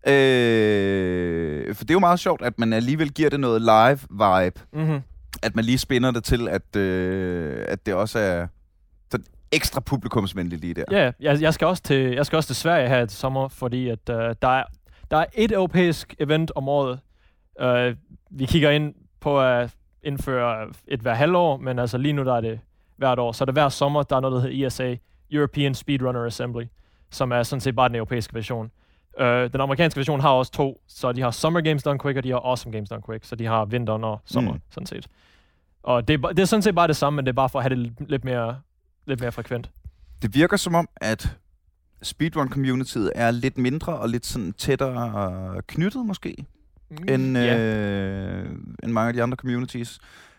For det er jo meget sjovt, at man alligevel giver det noget live-vibe. Mm-hmm. At man lige spinder det til, at det også er ekstra publikumsvenligt lige der. Ja, jeg skal også til Sverige her til sommer, fordi at der er et europæisk event om året. Vi kigger ind på at indføre et hver halvår, men altså lige nu der er det hvert år. Så er det hver sommer, der er noget, der hedder ESA, European Speedrunner Assembly, som er sådan set bare den europæiske version. Den amerikanske version har også 2, så de har Summer Games Done Quick, og de har Awesome Games Done Quick, så de har vinteren og sommer, sådan set. Og det er sådan set bare det samme, men det er bare for at have det lidt mere frekvent. Det virker som om, at speedrun-communityet er lidt mindre og lidt sådan tættere knyttet måske, end mange af de andre communities.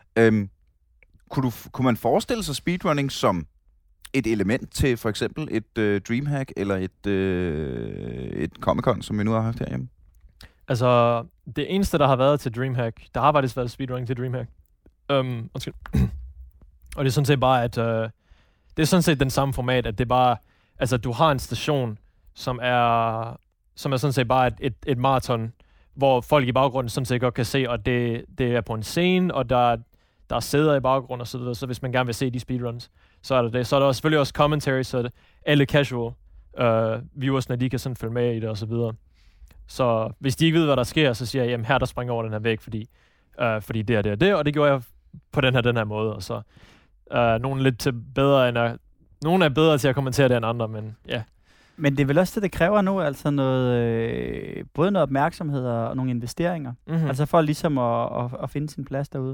Kunne man forestille sig speedrunning som et element til for eksempel et Dreamhack eller et Comic-Con, som vi nu har haft herhjemme? Altså, det eneste, der har været til Dreamhack, der har faktisk været speedrunning til Dreamhack. Og det er sådan set bare, at det er sådan set den samme format, at det bare, altså du har en station, som er sådan set bare et maraton, hvor folk i baggrunden sådan set godt kan se, og det er på en scene, og der er sæder i baggrunden og så videre, så hvis man gerne vil se de speedruns, så er der det. Så er der selvfølgelig også commentary, så alle casual viewersne, de kan sådan følge med i det og så videre. Så hvis de ikke ved, hvad der sker, så siger jeg, jamen her der springer over den her væg, fordi det er det, og det gjorde jeg på den her måde, og så nogle lidt til bedre nogle er bedre til at kommentere det end andre, men ja. Men det er vel også det kræver nu, altså noget, både noget opmærksomhed og nogle investeringer. Mm-hmm. Altså for ligesom at finde sin plads derude.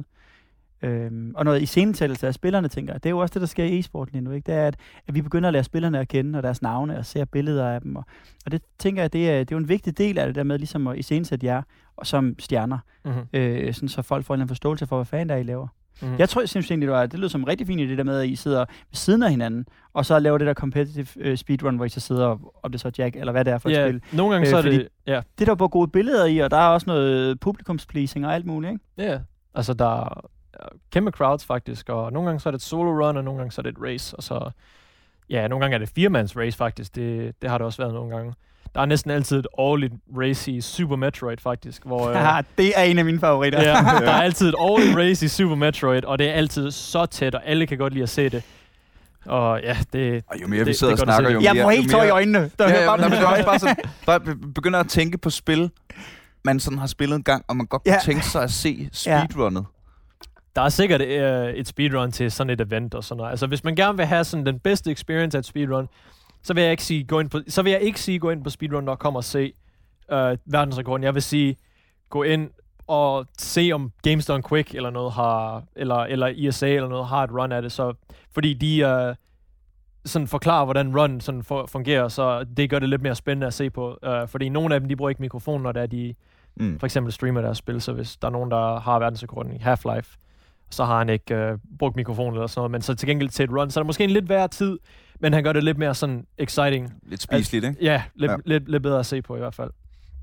Og noget iscenesættelse af spillerne, tænker jeg. Det er jo også det, der sker i e-sport lige nu, ikke? Det er, at vi begynder at lære spillerne at kende, og deres navne, og ser billeder af dem. Og det tænker jeg, det er jo en vigtig del af det der med ligesom at iscenesætte jer og som stjerner. Mm-hmm. Sådan så folk får en forståelse for, hvad fanden der I laver. Mm-hmm. Jeg tror, jeg synes egentlig, det lyder som rigtig fint i det der med, at I sidder ved siden af hinanden, og så laver det der competitive speedrun, hvor I så sidder, om det er så Jack, eller hvad det er for et spil. Nogle gange så er det... Ja. Det er der både gode billeder i, og der er også noget publikumspleasing og alt muligt, ikke? Ja, altså der er kæmpe crowds faktisk, og nogle gange så er det et solo run, og nogle gange så er det et race, og så... Ja, nogle gange er det 4-mands race faktisk, det har det også været nogle gange. Der er næsten altid et årligt race i Super Metroid, faktisk. Hvor, det er en af mine favoritter. Ja, der er altid et årligt race i Super Metroid, og det er altid så tæt, og alle kan godt lide at se det. Og ja, det... Og jo mere vi sidder og snakker, jo mere... Jeg får helt tår i øjnene. Det er bare sådan, begynder at tænke på spil, man sådan har spillet en gang, og man godt kunne tænke sig at se speedrunnet. Der er sikkert et speedrun til sådan et event og sådan noget. Altså, hvis man gerne vil have sådan den bedste experience af et speedrun, så vil jeg ikke sige gå ind på speedrun.com og se verdensrekorden. Jeg vil sige gå ind og se om Games Done Quick eller noget har eller ESA eller noget har et run af det, så fordi de sådan forklarer hvordan run sådan fungerer, så det gør det lidt mere spændende at se på, fordi nogle af dem de bruger ikke mikrofonen, når de for eksempel streamer deres spil, så hvis der er nogen der har verdensrekorden i Half-Life, så har han ikke brugt mikrofonen eller sådan noget, men så til gengæld til et run, så er det måske en lidt værre tid, men han gør det lidt mere sådan exciting. Lidt spiseligt, ikke? Ja, lidt bedre at se på i hvert fald.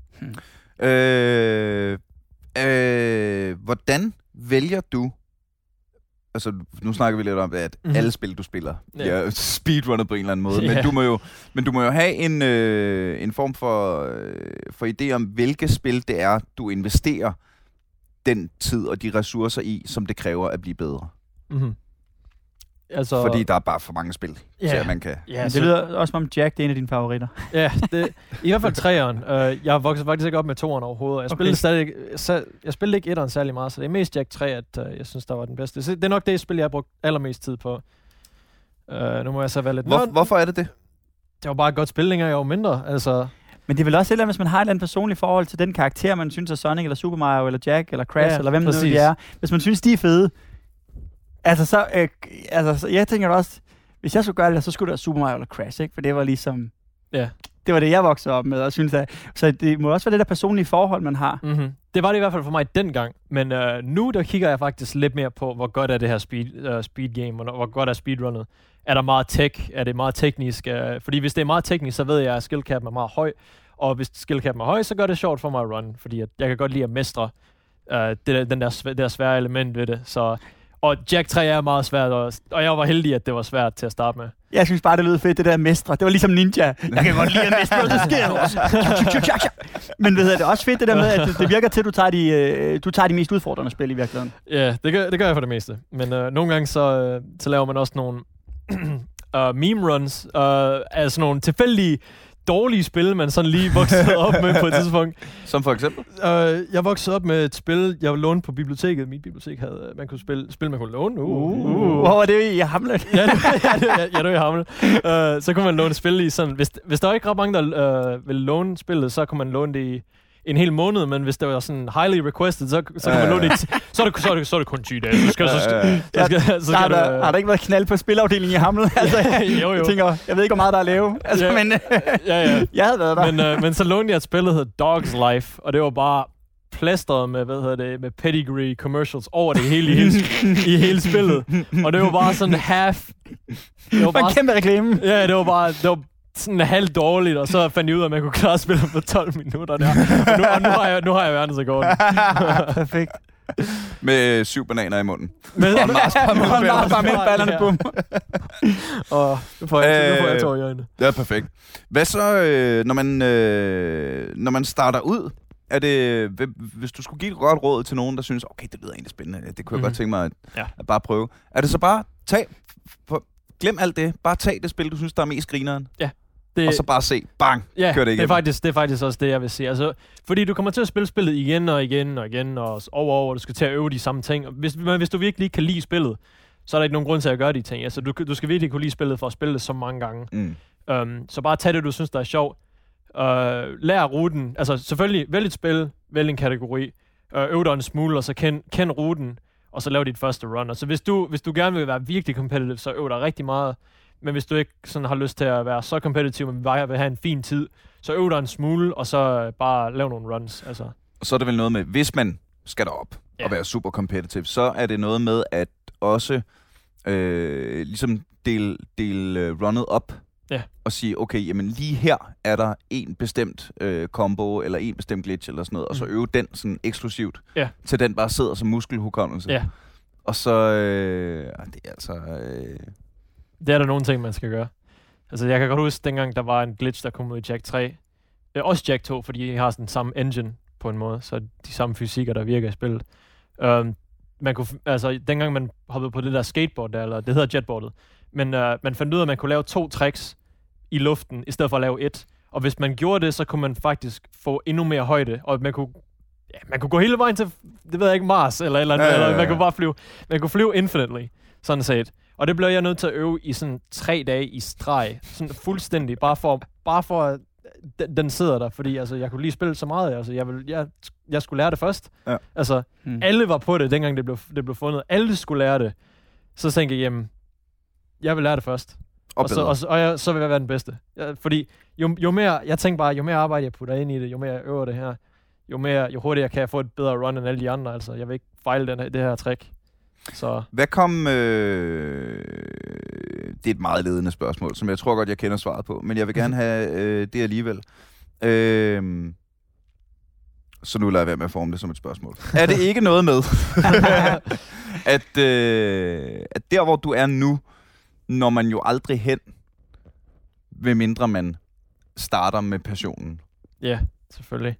Hvordan vælger du, altså nu snakker vi lidt om, at alle spil, du spiller, er speedrunnet på en eller anden måde, men du må jo have en form for idé om, hvilke spil det er, du investerer den tid og de ressourcer i, som det kræver at blive bedre. Mm-hmm. Altså, fordi der er bare for mange spil, så man kan... Ja, det lyder også som om Jack, det er en af dine favoritter. Ja, i hvert fald 3'eren. Jeg voksede faktisk ikke op med 2'eren overhovedet. Jeg spillede ikke 1'eren særlig meget, så det er mest Jack 3, at jeg synes, der var den bedste. Det er nok det spil, jeg har brugt allermest tid på. Nu må jeg så være lidt... Hvorfor er det det? Det var bare et godt spil, længere jeg var mindre. Altså... Men det er vel også et eller andet, hvis man har et eller andet personligt forhold til den karakter, man synes er Sonic, eller Super Mario, eller Jack, eller Crash, eller hvem det nu er. Hvis man synes, de er fede. Altså, så jeg tænker også, hvis jeg skulle gøre det, så skulle det være Super Mario eller Crash, ikke? For det var ligesom... Ja. Det var det, jeg voksede op med, og synes at... Så det må også være det der personlige forhold, man har. Mm-hmm. Det var det i hvert fald for mig dengang. Men nu, der kigger jeg faktisk lidt mere på, hvor godt er det her speed game, og hvor godt er speedrunnet. Er der meget tech? Er det meget teknisk? Fordi hvis det er meget teknisk, så ved jeg, at skillcapen er meget høj. Og hvis skillcapen er høj, så gør det sjovt for mig at run. Fordi jeg kan godt lide at mestre det der svære element ved det. Så... Og Jack 3 er meget svært, og jeg var heldig, at det var svært til at starte med. Jeg synes bare, det lød fedt, det der mestre. Det var ligesom Ninja. Jeg kan godt lide at mestre, det sker også. Men det er også fedt, det der med, at det virker til, at du tager de mest udfordrende spil i virkeligheden. Ja, det gør jeg for det meste. Men nogle gange så laver man også nogle meme runs, altså nogle tilfældige dårlige spil, man sådan lige voksede op med på et tidspunkt. Som for eksempel? Jeg voksede op med et spil, jeg lånte på biblioteket. Mit bibliotek havde, man kunne spille man kunne låne. Hvor var det i Hamlet? Ja, det var i Hamlet. Så kunne man låne spil i sådan... Hvis der var ikke ret mange, der ville låne spillet, så kunne man låne det i en hel måned, men hvis det var sådan highly requested, så kan man låne det så er det kun 10 dage. Har der ikke været knald på spilafdelingen i Hamlet? Altså, jo. Jeg tænker, jeg ved ikke, hvor meget der er at lave. Altså, men jeg havde været der. Men så lånte jeg et spil, der hedder Dog's Life, og det var bare plastret med, med pedigree commercials over det hele i hele spillet. Og det var bare sådan half... Det var bare en kæmpe reklame. Ja, det var sådan halvt dårligt, og så fandt jeg ud af, at man kunne klare spillet på 12 minutter der. Og nu har jeg verdensrekorden. Perfekt. Med 7 bananer i munden. Med ballerne på. Og nu får jeg tår i øjnene. Det er perfekt. Hvad så, når man starter ud Er det, hvis du skulle give et godt råd til nogen, der synes, okay, det lyder egentlig spændende, det kunne jeg godt tænke mig at bare prøve. Er det så bare, glem alt det, bare tag det spil, du synes, der er mest grineren? Ja. Og så bare se, bang, kør det igen. Det er faktisk også det, jeg vil sige. Altså, fordi du kommer til at spille spillet igen og igen og igen, og over, du skal til at øve de samme ting. Hvis du virkelig ikke kan lide spillet, så er der ikke nogen grund til at gøre de ting. Altså, du skal virkelig kunne lide spillet for at spille det så mange gange. Så bare tag det, du synes, der er sjovt. Lær ruten. Altså, selvfølgelig, vælg et spil, vælg en kategori, øv dig en smule, og så kend ruten, og så lav dit første run. Altså, hvis du gerne vil være virkelig competitive, så øv dig rigtig meget. Men hvis du ikke sådan har lyst til at være så competitive, men bare vil have en fin tid, så øv dig en smule, og så bare lav nogle runs. Altså. Og så er det vel noget med, hvis man skal derop og være super competitive, så er det noget med at også ligesom dele runnet op. Ja. Og sige, okay, jamen lige her er der en bestemt combo, eller en bestemt glitch, eller sådan noget, og så øve den sådan eksklusivt, til den bare sidder som muskelhukommelse. Ja. Og så, det er altså... Det er der nogle ting, man skal gøre. Altså, jeg kan godt huske, dengang der var en glitch, der kom ud i Jack 3. Også Jack 2, fordi de har sådan den samme engine på en måde, så de samme fysikker, der virker i spillet. Man kunne, altså, dengang man hoppede på det der skateboard der, eller det hedder jetboardet, men man fandt ud af, at man kunne lave 2 tricks i luften, i stedet for at lave 1. Og hvis man gjorde det, så kunne man faktisk få endnu mere højde, og man kunne gå hele vejen til, det ved jeg ikke, Mars, eller man kunne bare flyve. Man kunne flyve infinitely, sådan set. Og det blev jeg nødt til at øve i sådan 3 dage i streg, sådan fuldstændig, bare for at den sidder der, fordi altså, jeg kunne lige spille så meget, altså, jeg skulle lære det først. Ja. Altså, alle var på det, dengang det blev fundet. Alle skulle lære det. Så tænkte jeg, jamen, jeg vil lære det først. Og så vil jeg være den bedste. Fordi jo mere, jeg tænkte bare, jo mere arbejde jeg putter ind i det, jo mere jeg øver det her, jo hurtigere kan jeg få et bedre run end alle de andre. Altså, jeg vil ikke fejle det her trick. Så. Hvad kom... det er et meget ledende spørgsmål, som jeg tror godt, jeg kender svaret på, men jeg vil gerne have det alligevel. Så nu lader jeg være med at forme det som et spørgsmål. Er det ikke noget med, at der, hvor du er nu, når man jo aldrig hen, ved mindre man starter med passionen? Ja, selvfølgelig.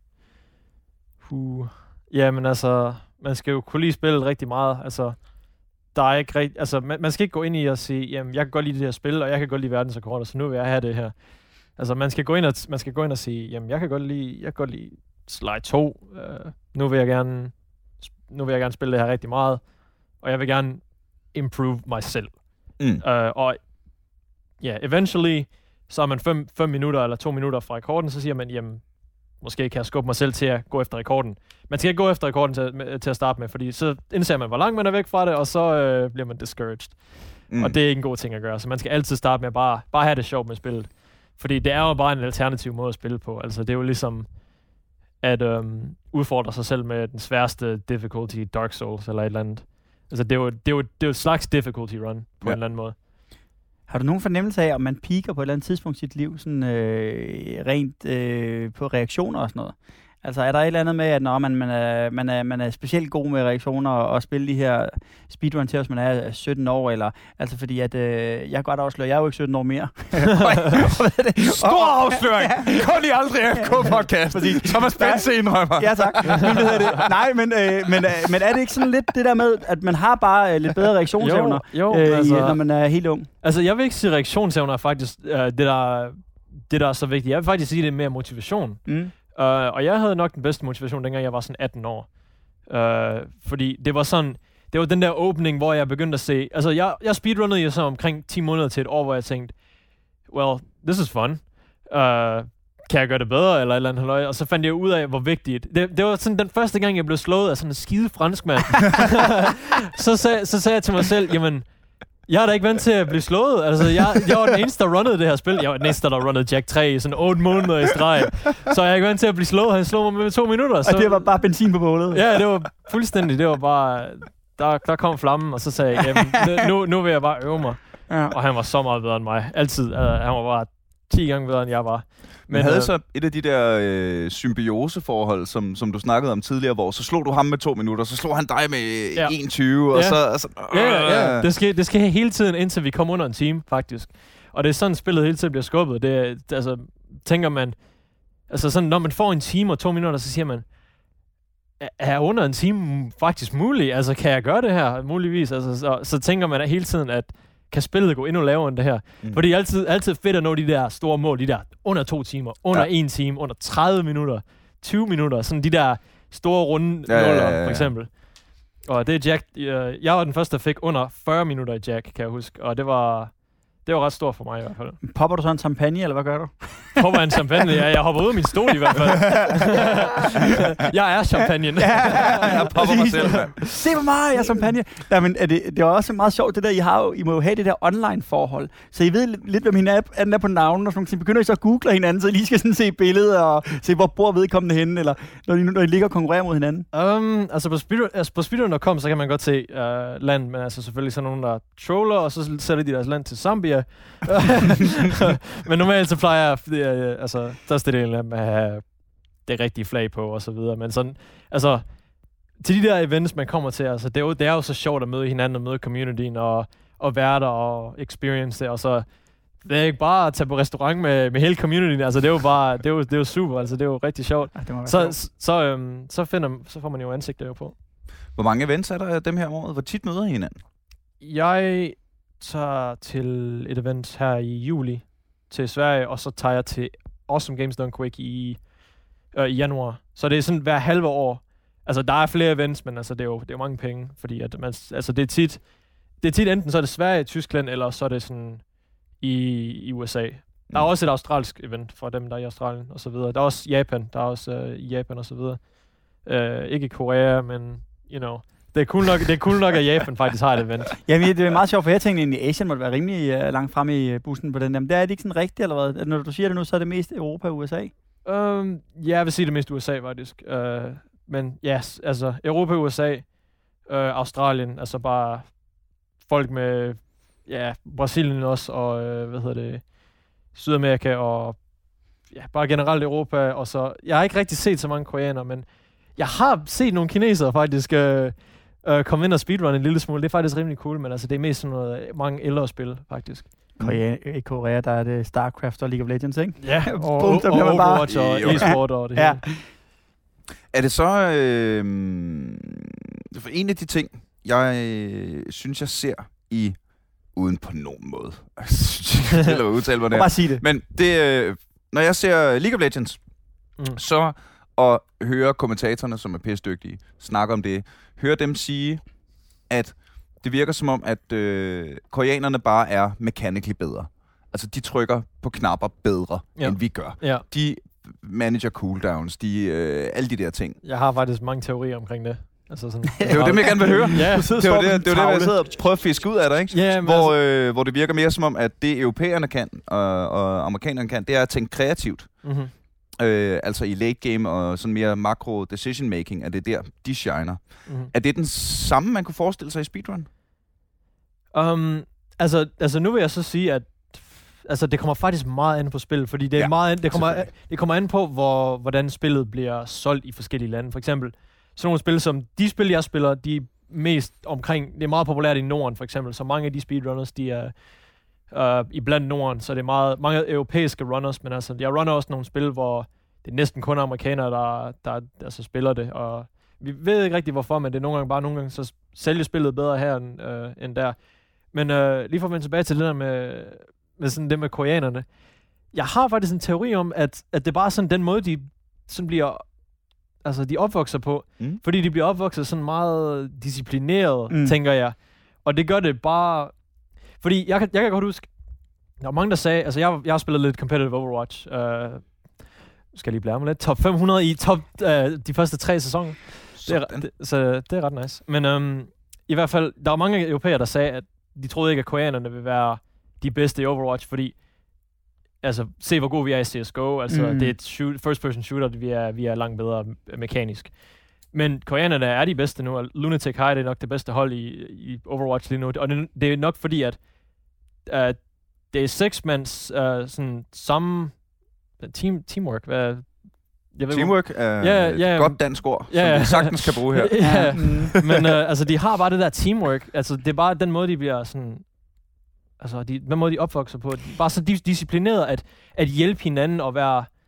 Jamen altså, man skal jo kunne lide spillet rigtig meget. Altså, der er ikke rigtig, altså, man skal ikke gå ind i og sige, jamen, jeg kan godt lide det her spil, og jeg kan godt lide verdensrekorder, så nu vil jeg have det her. Altså, man skal gå ind og sige, jamen, jeg kan godt lide Sly 2. Nu vil jeg gerne spille det her rigtig meget, og jeg vil gerne improve mig selv. Og ja, eventually, så er man 5 minutter eller 2 minutter fra rekorden, så siger man, jamen, måske kan jeg skubbe mig selv til at gå efter rekorden. Man skal ikke gå efter rekorden til at starte med, fordi så indser man, hvor langt man er væk fra det, og så bliver man discouraged. Og det er ikke en god ting at gøre, så man skal altid starte med at bare have det sjovt med spillet. Fordi det er jo bare en alternativ måde at spille på. Altså, det er jo ligesom at udfordre sig selv med den sværeste difficulty, Dark Souls eller et eller andet. Altså, det er jo et slags difficulty run på en eller anden måde. Har du nogen fornemmelse af, om man peaker på et eller andet tidspunkt i sit liv, sådan rent på reaktioner og sådan noget? Altså, er der et eller andet med, at når man er specielt god med reaktioner og spille de her speedrun til, hvis man er 17 år, eller altså fordi at jeg kan godt afsløre, jeg er jo ikke 17 år mere. Stor afsløring! Kun I aldrig FK-podcast. Thomas Bense indrømmer. Ja, tak. Nej, men er det ikke sådan lidt det der med, at man har bare lidt bedre reaktionsevner, når man er helt ung? Altså, jeg vil ikke sige, at reaktionsevner er faktisk det, der er så vigtigt. Jeg vil faktisk sige, det er mere motivation. Og jeg havde nok den bedste motivation, dengang jeg var sådan 18 år. Fordi det var den der åbning, hvor jeg begyndte at se... Altså, jeg speedrunnede jo så omkring 10 måneder til et år, hvor jeg tænkte, well, this is fun. Kan jeg gøre det bedre, eller et eller andet? Og så fandt jeg ud af, hvor vigtigt... Det var sådan den første gang, jeg blev slået af sådan en skide franskmand. så sagde jeg til mig selv, jamen... Jeg er da ikke vant til at blive slået. Altså, jeg var den eneste, der runnede det her spil. Jeg var den eneste, der runnede Jack 3 i sådan 8 måneder i streg. Så jeg er ikke vant til at blive slået. Han slog mig med 2 minutter. Så... Og det var bare benzin på bålet? Ja, det var fuldstændig. Det var bare... Der kom flammen, og så sagde jeg, jamen, nu vil jeg bare øve mig. Ja. Og han var så meget bedre end mig. Altid. Han var bare 10 gange bedre, end jeg var. Men havde så et af de der symbioseforhold, som du snakkede om tidligere, hvor så slog du ham med 2 minutter, så slog han dig med 21, og så... Ja. Det sker hele tiden, indtil vi kommer under en time, faktisk. Og det er sådan, spillet hele tiden bliver skubbet. Altså, tænker man, Altså sådan, når man får en time og 2 minutter, så siger man, er under en time faktisk muligt? Altså, kan jeg gøre det her? Muligvis. Altså, så tænker man hele tiden, at kan spillet gå endnu lavere end det her? Fordi det er altid fedt at nå de der store mål, de der under 2 timer, under 1 time, under 30 minutter, 20 minutter, sådan de der store runde nuller, for eksempel. Og det er Jack. Jeg var den første, der fik under 40 minutter i Jack, kan jeg huske. Og det var ret stort for mig i hvert fald. Popper du så en champagne, eller hvad gør du? Popper en champagne? Ja, jeg hopper ud af min stol i hvert fald. Jeg er champagnen. Jeg popper mig selv. Se på mig, jeg er champagne. Ja, men det er også meget sjovt, det der, I må jo have det der online-forhold. Så I ved lidt, hvem hinanden er på navnen, og sådan noget. Begynder I så at google hinanden, så I lige skal sådan se billeder, og se, hvor bor vedkommende henne, eller når I ligger og konkurrerer mod hinanden? Altså på speedrun.com, så kan man godt se land, men altså selvfølgelig sådan nogen, der troller, og så sætter de deres land til Zambia. Men normalt så plejer størstedelen af dem at have det rigtige flag på, og så videre. Men sådan, altså, til de der events, man kommer til, altså, det er jo så sjovt at møde hinanden, og møde communityen, og være der, og experience det, og så det er ikke bare at tage på restaurant med hele communityen, altså det er jo bare, det er jo super, altså det er jo rigtig sjovt. Ja, så får man jo ansigter jo på. Hvor mange events er der dem her om året? Hvor tit møder I hinanden? Jeg tager til et event her i juli til Sverige, og så tager jeg til Awesome Games Done Quick i januar. Så det er sådan hver halve år. Altså, der er flere events, men altså, det er jo mange penge, fordi at det er tit enten så er det Sverige, Tyskland, eller så er det sådan i USA. Der er også et australsk event for dem, der er i Australien, og så videre. Der er også Japan, i Japan, og så videre. Ikke Korea, men, you know. Det er cool nok, at Japan faktisk har et event. Jamen, det er meget sjovt, for jeg tænkte egentlig, at Asien måtte være rimelig langt fremme i bussen på den der. Men det er det ikke sådan rigtigt, eller hvad? Når du siger det nu, så er det mest Europa og USA? Ja, jeg vil sige det mest USA, faktisk. Men ja, yes, altså Europa, USA, Australien, altså bare folk med, Brasilien også, og Sydamerika, og bare generelt Europa. Og så, jeg har ikke rigtig set så mange koreanere, men jeg har set nogle kinesere faktisk komme ind og speedrun en lille smule. Det er faktisk rimelig cool, men altså det er mest sådan noget, mange ældre spil, faktisk. I Korea, der er det StarCraft og League of Legends, ikke? Ja, og Overwatch og e-sport og det hele. Er det så for en af de ting, jeg synes, jeg ser uden på nogen måde. Eller udtale mig der. Bare sig det. Men det, når jeg ser League of Legends, så og hører kommentatorerne, som er pissedygtige, snakke om det, hører dem sige, at det virker som om, at koreanerne bare er mechanically bedre. Altså, de trykker på knapper bedre, end vi gør. Ja. De manager cooldowns, alle de der ting. Jeg har faktisk mange teorier omkring det. Altså sådan, det er jo dem, jeg gerne vil høre. Ja. Det er jo det, jeg sidder og prøver at fiske ud af dig, ikke? Ja, hvor det virker mere som om, at det europæerne kan, og amerikanerne kan, det er at tænke kreativt. Mm-hmm. Altså i late game og sådan mere makro decision making, er det der, de shiner. Mm-hmm. Er det den samme, man kunne forestille sig i speedrun? Altså nu vil jeg så sige, at altså, det kommer faktisk meget an på spil, fordi det er det kommer an på, hvordan spillet bliver solgt i forskellige lande. For eksempel sådan nogle spil, som de spil, jeg spiller, de er mest omkring, det er meget populært i Norden, for eksempel, så mange af de speedrunners, de er i blandt Norden, så det er mange europæiske runners, men altså, jeg runner også nogle spil, hvor det er næsten kun amerikanere, der altså spiller det, og vi ved ikke rigtig hvorfor, men det er nogle gange så sælger spillet bedre her end der. Men lige for at vende tilbage til det der med sådan det med koreanerne. Jeg har faktisk en teori om, at det er bare sådan den måde, de sådan bliver, altså de opvokser på, fordi de bliver opvokset sådan meget disciplineret, tænker jeg. Og det gør det bare, fordi jeg kan godt huske, der var mange, der sagde, altså jeg har spillet lidt competitive Overwatch, skal jeg lige blære mig lidt, top 500 i de første 3 sæsoner. Så det er ret nice. Men i hvert fald, der var mange europæere, der sagde, at de troede ikke, at koreanerne vil være de bedste i Overwatch, fordi altså, se hvor gode vi er i CSGO, altså det er et first-person shooter, vi er langt bedre mekanisk. Men koreanerne er de bedste nu, og Lunatic High, det er nok det bedste hold i Overwatch lige nu, og det er nok fordi, at det er 6-mands sådan samme teamwork, teamwork er godt dansk ord, som vi sagtens kan bruge her. Men altså, de har bare det der teamwork. Altså, det er bare den måde, de bliver sådan, altså, den måde, de opvokser på. Bare så disciplineret at hjælpe hinanden og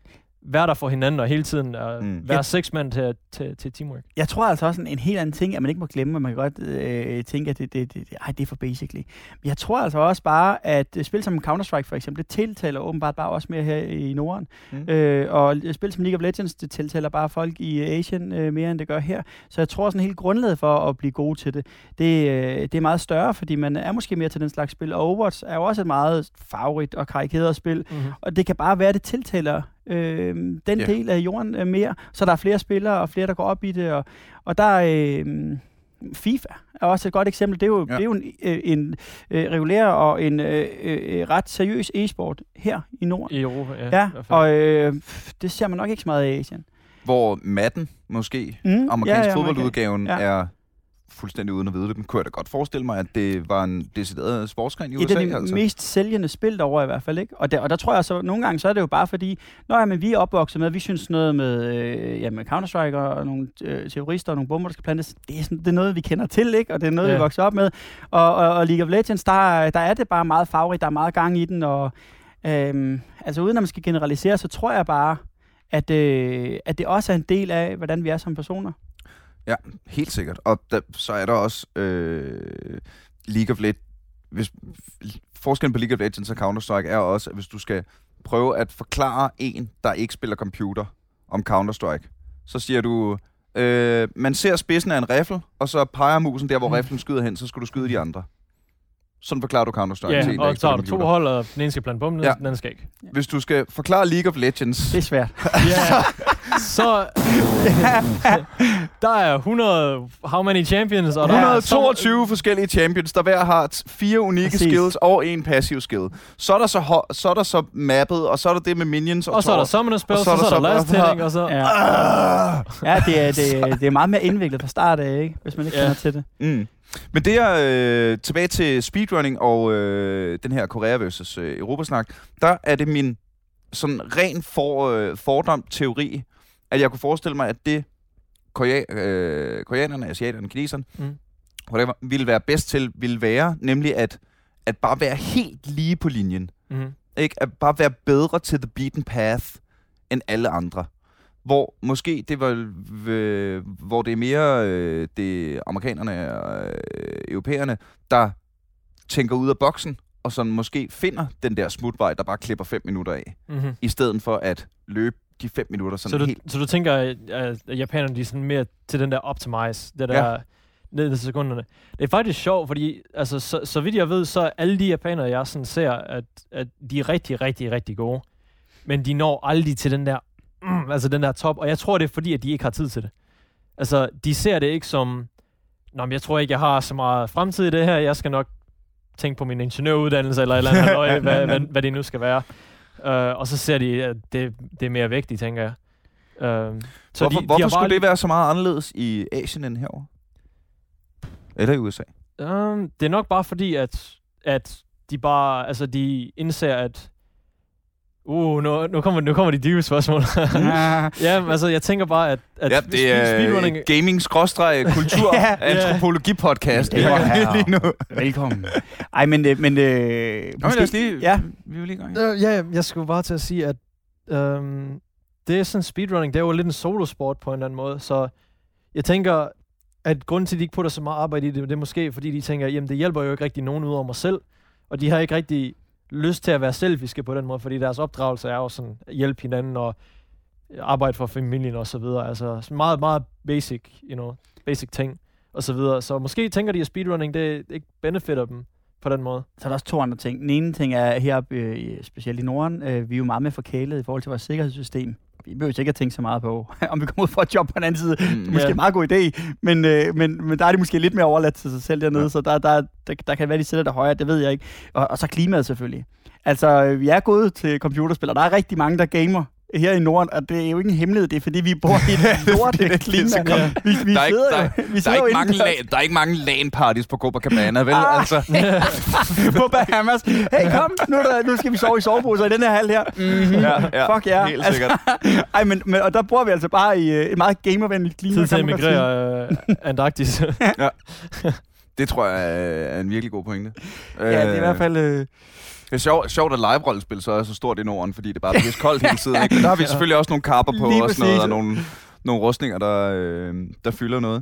være der for hinanden, og hele tiden være 6 mand til teamwork. Jeg tror altså også en helt anden ting, at man ikke må glemme, at man kan godt tænke, at det er for basically. Men jeg tror altså også bare, at spil som Counter-Strike for eksempel, det tiltaler åbenbart bare også mere her i Norden. Og spil som League of Legends, det tiltaler bare folk i Asien mere, end det gør her. Så jeg tror sådan helt grundlaget for at blive god til det er meget større, fordi man er måske mere til den slags spil. Og Overwatch er jo også et meget farverigt og karikeret spil, og det kan bare være, det tiltaler den del af jorden mere, så der er flere spillere og flere, der går op i det, og der er FIFA er også et godt eksempel. Det er jo en regulær og en ret seriøs e-sport her i Norden. I Europa, ja. Og det ser man nok ikke så meget af Asien. Hvor Madden, måske, amerikansk fodboldudgaven, er fuldstændig uden at vide det, men kunne jeg da godt forestille mig, at det var en decideret sportsgren i USA. Et af de mest sælgende spil derovre i hvert fald, ikke? Og der tror jeg så, nogle gange så er det jo bare fordi, men vi er opvokset med, vi synes noget med Counter-Strike og nogle terrorister og nogle bomber, der skal plantes, det er noget, vi kender til, ikke? Og det er noget, vi vokser op med. Og League of Legends, der er det bare meget farverigt, der er meget gang i den, og altså uden at man skal generalisere, så tror jeg bare, at det også er en del af, hvordan vi er som personer. Ja, helt sikkert. Og så er der også League of Legends. Forskellen på League of Legends og Counter-Strike er også, at hvis du skal prøve at forklare en, der ikke spiller computer, om Counter-Strike, så siger du, man ser spidsen af en riffel, og så peger musen der, hvor riflen skyder hen, så skal du skyde de andre. Sådan forklarer du Counter-Strike til en, der ikke spiller computer. Og så har du 2 hold, og den ene skal plante bomben, den anden skal ikke. Hvis du skal forklare League of Legends... Det er svært. Så der er 100 how many champions, og der 122 forskellige champions, der hver har 4 unikke skills og 1 passiv skill. Så er der så mappet, og så er der det med minions og så er der summoner spells, og så er der last hitting, og så det er meget mere indviklet fra start af, ikke? Hvis man ikke kender til det. Men det er tilbage til speedrunning og den her Korea versus Europasnak. Der er det min sådan ren fordom teori, at jeg kunne forestille mig, at det koreanerne, asiaterne, kineserne, whatever, ville være bedst til, ville være, nemlig at bare være helt lige på linjen. Ikke? At bare være bedre til the beaten path end alle andre. Hvor måske det var, hvor det er mere det amerikanerne og europæerne, der tænker ud af boksen, og sådan måske finder den der smutvej, der bare klipper 5 minutter af, i stedet for at løbe de 5 minutter sådan helt. Så du tænker, at japanerne de er sådan mere til den der optimize, det der ned til sekunderne. Det er faktisk sjovt, fordi altså, så vidt jeg ved, så er alle de japanere, jeg sådan ser, at de er rigtig, rigtig, rigtig gode. Men de når aldrig til den der altså den der top, og jeg tror, det er fordi, at de ikke har tid til det. Altså, de ser det ikke som, men jeg tror ikke, jeg har så meget fremtid i det her, jeg skal nok tænke på min ingeniøruddannelse, eller et eller andet, hvad det nu skal være. Og så ser de, at det er mere vigtigt, tænker jeg. Hvorfor skulle det være så meget anderledes i Asien end herovre? Eller i USA? Det er nok bare fordi, at de bare, altså de indser, at nu kommer de dybe spørgsmål. Ja, altså jeg tænker bare, at det er speedrunning... gaming-kultur antropologi-podcast. Lige nu. Velkommen. Ej, men måske... Ja, vi vil lige gang. Jeg skulle bare til at sige, at det er sådan speedrunning, det er jo lidt en solosport på en eller anden måde, så jeg tænker, at grunden til, at de ikke putter så meget arbejde i det, det er måske, fordi de tænker, jamen det hjælper jo ikke rigtig nogen ud over mig selv, og de har ikke rigtig lyst til at være selfiske på den måde, fordi deres opdragelse er jo sådan hjælpe hinanden og arbejde for familien og så videre. Altså meget, meget basic ting og så videre. Så måske tænker de, at speedrunning, det ikke benefitter dem på den måde. Så er der også 2 andre ting. Den ene ting er heroppe, specielt i Norden, vi er jo meget mere forkælet i forhold til vores sikkerhedssystem. Vi behøver ikke at tænke så meget på, om vi kommer ud for et job på den anden side. Det er måske en meget god idé, men der er de måske lidt mere overladt til sig selv dernede, så der kan være, de sætter der højere, det ved jeg ikke. Og så klimaet selvfølgelig. Altså, vi er gået til computerspil, og der er rigtig mange, der gamer her i Norden, og det er jo ikke en hemmelighed, det er fordi, vi bor i et lortet klima. Der er ikke mange LAN-parties på Copacabana, vel? Altså. På Bahamas. Hey, kom, nu skal vi sove i soveposer i den her hal her. Fuck ja. Helt sikkert. Ej, men og der bor vi altså bare i et meget gamervenligt klima. Tid til at emigrere Antarktis. Det tror jeg er en virkelig god pointe. Ja, det er i hvert fald... Det er sjovt at live-rollespil så er så stort i Norden, fordi det bare bliver koldt hele tiden. Ikke? Men der har vi selvfølgelig også nogle kapper på og sådan noget, og nogle rustninger, der fylder noget.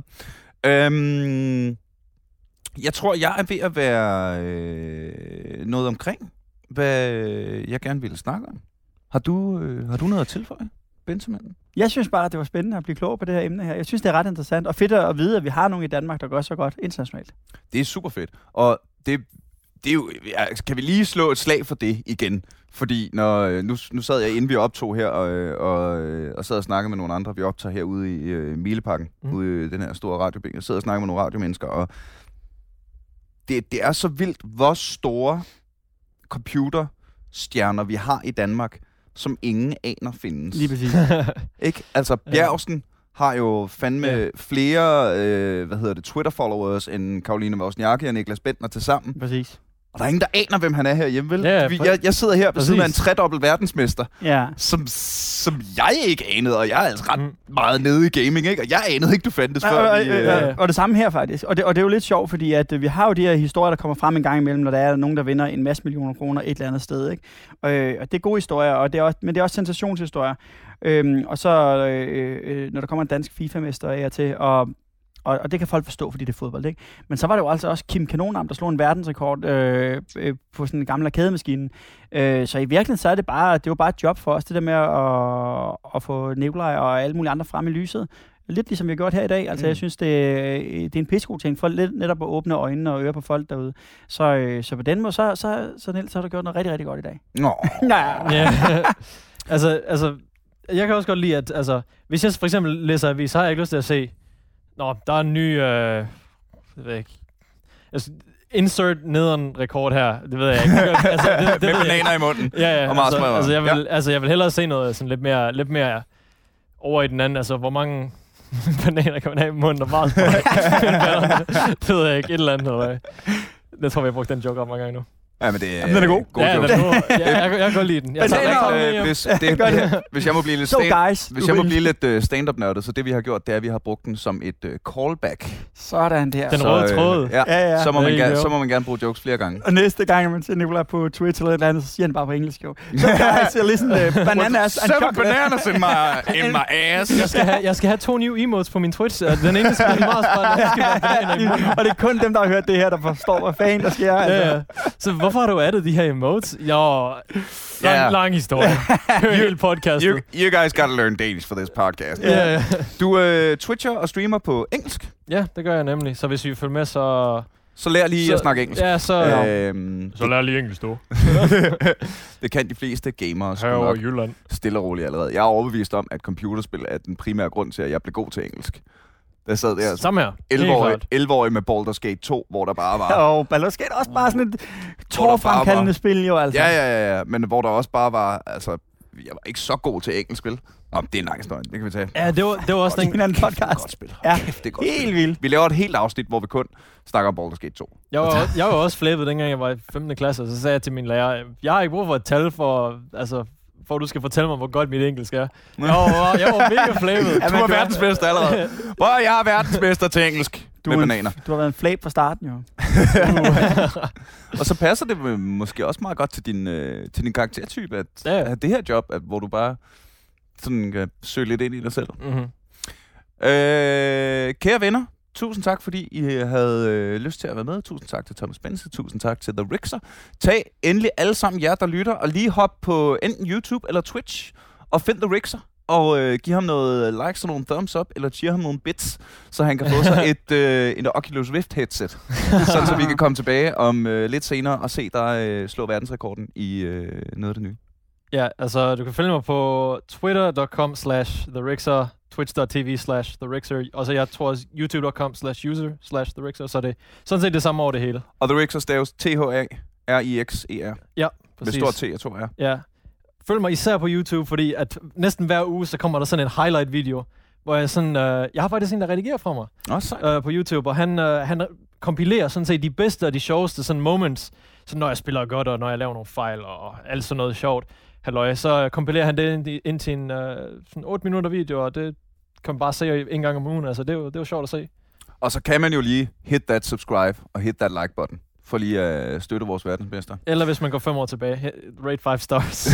Jeg tror, jeg er ved at være noget omkring, hvad jeg gerne ville snakke om. Har du noget at tilføje, Benjamin? Jeg synes bare, at det var spændende at blive klog på det her emne her. Jeg synes, det er ret interessant og fedt at vide, at vi har nogen i Danmark, der gør så godt internationalt. Det er super fedt. Og det er jo, kan vi lige slå et slag for det igen? Fordi nu sad jeg, inden vi optog her, og sad og snakkede med nogle andre. Vi optager herude i Mileparken, ude i den her store radiobænk. Jeg sad og snakkede med nogle radiomennesker, og det er så vildt, hvor store computerstjerner vi har i Danmark, som ingen aner findes. Lige præcis. Ikke? Altså, Bjergsen har jo fandme flere, Twitter-followers end Karoline Wozniacki og Niklas Bentner til sammen. Præcis. Og der er ingen, der aner, hvem han er herhjemme, vel? Ja, jeg sidder her ved siden af en tredobbelt verdensmester, ja. som jeg ikke anede, og jeg er altså ret meget nede i gaming, ikke? Og jeg anede ikke, du fandtes før. Og det samme her faktisk. Og det er jo lidt sjovt, fordi at vi har jo de her historier, der kommer frem en gang imellem, når der er nogen, der vinder en masse millioner kroner et eller andet sted, ikke? Og det er gode historier, men det er også sensationshistorier. Og så når der kommer en dansk FIFA-mester af til, og det kan folk forstå, fordi det er fodbold, ikke? Men så var det jo altså også Kim Kanonarm, der slog en verdensrekord på sådan en gammel arkademaskine. Så i virkeligheden, så er det jo bare et job for os, det der med at få Nikolaj og alle mulige andre frem i lyset. Lidt ligesom vi har gjort her i dag. Altså, jeg synes, det er en pissegod ting for netop at åbne øjnene og ører på folk derude. Så på den måde, så Niels, har du gjort noget rigtig, rigtig godt i dag. Nå. Ja. altså, jeg kan også godt lide, at hvis jeg for eksempel læser avis, så har jeg ikke lyst til at se, der er en ny, jeg ved ikke, insert nederen rekord her, det ved jeg ikke. Med bananer i munden. Ja, og jeg vil hellere se noget sådan lidt mere over i den anden, altså hvor mange bananer kan man have i munden og Mars det ved jeg ikke, et eller andet. Eller jeg tror, vi har brugt den joke op mange gange nu. Ja, men det den er god. God joke. Jeg kan godt lide den. Hvis jeg må blive lidt stand-up-nørdet, så det vi har gjort, det er, at vi har brugt den som et callback. Sådan der. Den røde tråd. Ja. Så må man gerne bruge jokes flere gange. Og næste gang, man ser Nikolaj på Twitter eller et eller andet, så siger han bare på engelsk jo. Så jeg siger listen bananas and chocolate. Bananas in my ass. Jeg skal have 2 nye emotes på min Twitch. Den ene skal være meget spændende. Og det er kun dem, der har hørt det her, der forstår, hvad fanden der sker. Altså. Så hvorfor har du addet de her emotes? Lang historie. Hør hele podcastet. You guys gotta learn Danish for this podcast. Yeah. Du twitcher og streamer på engelsk? Ja, det gør jeg nemlig. Så hvis vi følger med, så lær lige at snakke engelsk. Ja, så lær lige engelsk, du. Det kan de fleste gamere her over Jylland. Stille og roligt allerede. Jeg er overbevist om, at computerspil er den primære grund til, at jeg blev god til engelsk. Der sad der samme her. 11-årig med Baldur's Gate 2, hvor der bare var... Og Baldur's Gate også bare sådan et tårfremkaldende spil, jo altså. Ja, men hvor der også bare var... Altså, jeg var ikke så god til engelsk spil. Det er en lang historie, det kan vi tage. Ja, det var også en anden podcast. Godt spil. Ja, kæft, det er godt helt spil. vildt. Vi laver et helt afsnit, hvor vi kun snakker om Baldur's Gate 2. Jeg var også flæbet, dengang jeg var i 15. klasse, og så sagde jeg til min lærer, jeg har ikke brug for et tal for at du skal fortælle mig, hvor godt mit engelsk er. Jeg var mega flæbet. Du var verdensmester allerede. Jeg er verdensmester til engelsk. Med bananer. Du har været en flab fra starten, jo. Og så passer det måske også meget godt til din karaktertype, at det her job, hvor du bare sådan kan søge lidt ind i dig selv. Mm-hmm. Kære venner, tusind tak, fordi I havde lyst til at være med. Tusind tak til Thomas Bense. Tusind tak til The Rixer. Tag endelig alle sammen jer, der lytter, og lige hop på enten YouTube eller Twitch og find The Rixer. Og giv ham noget likes og nogle thumbs up, eller cheer ham nogle bits, så han kan få sig et Oculus Rift headset. Sådan, så vi kan komme tilbage om lidt senere og se dig slå verdensrekorden i noget af det nye. Ja, altså du kan følge mig på twitter.com/therixer, twitch.tv/therixer, og så jeg tror også youtube.com/user/therixer, så det er sådan set det samme over det hele. Og The Rixer staves THARIXER. Ja, præcis. Med stort T og 2 R. Ja. Følg mig især på YouTube, fordi at næsten hver uge, så kommer der sådan en highlight-video, hvor jeg sådan... jeg har faktisk en, der redigerer for mig på YouTube, og han kompilerer sådan set de bedste og de sjoveste sådan moments, så når jeg spiller godt, og når jeg laver nogle fejl, og alt sådan noget sjovt, så kompilerer han det ind til en sådan 8 minutter video, og det kan man bare se en gang om ugen. Altså, det var sjovt at se. Og så kan man jo lige hit that subscribe og hit that like button, for lige at støtte vores verdensmester. Eller hvis man går 5 år tilbage, rate 5 stars.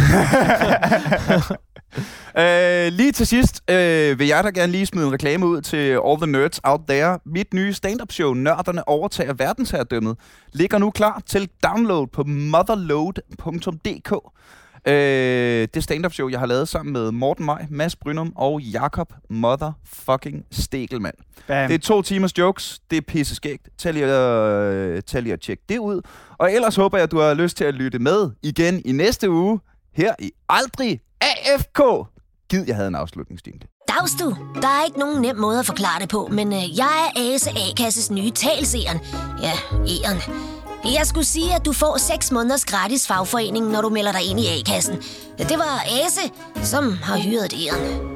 Lige til sidst vil jeg da gerne lige smide en reklame ud til all the nerds out there. Mit nye stand-up show, Nørderne overtager verdensherredømmet, ligger nu klar til download på motherload.dk. Det stand-up show, jeg har lavet sammen med Morten Maj, Mads Brynum og Jakob motherfucking Stegelmann. Bam. Det er 2 timers jokes. Det er pisseskægt. Tag lige at tjekke det ud. Og ellers håber jeg, at du har lyst til at lytte med igen i næste uge her i Aldrig AFK. Gid, jeg havde en afslutningsstil. Dags du. Der er ikke nogen nem måde at forklare det på, men jeg er Ase A-kasses nye talseren. Ja, E'eren. Jeg skulle sige, at du får 6 måneders gratis fagforening, når du melder dig ind i A-kassen. Det var Ase, som har hyret E'eren.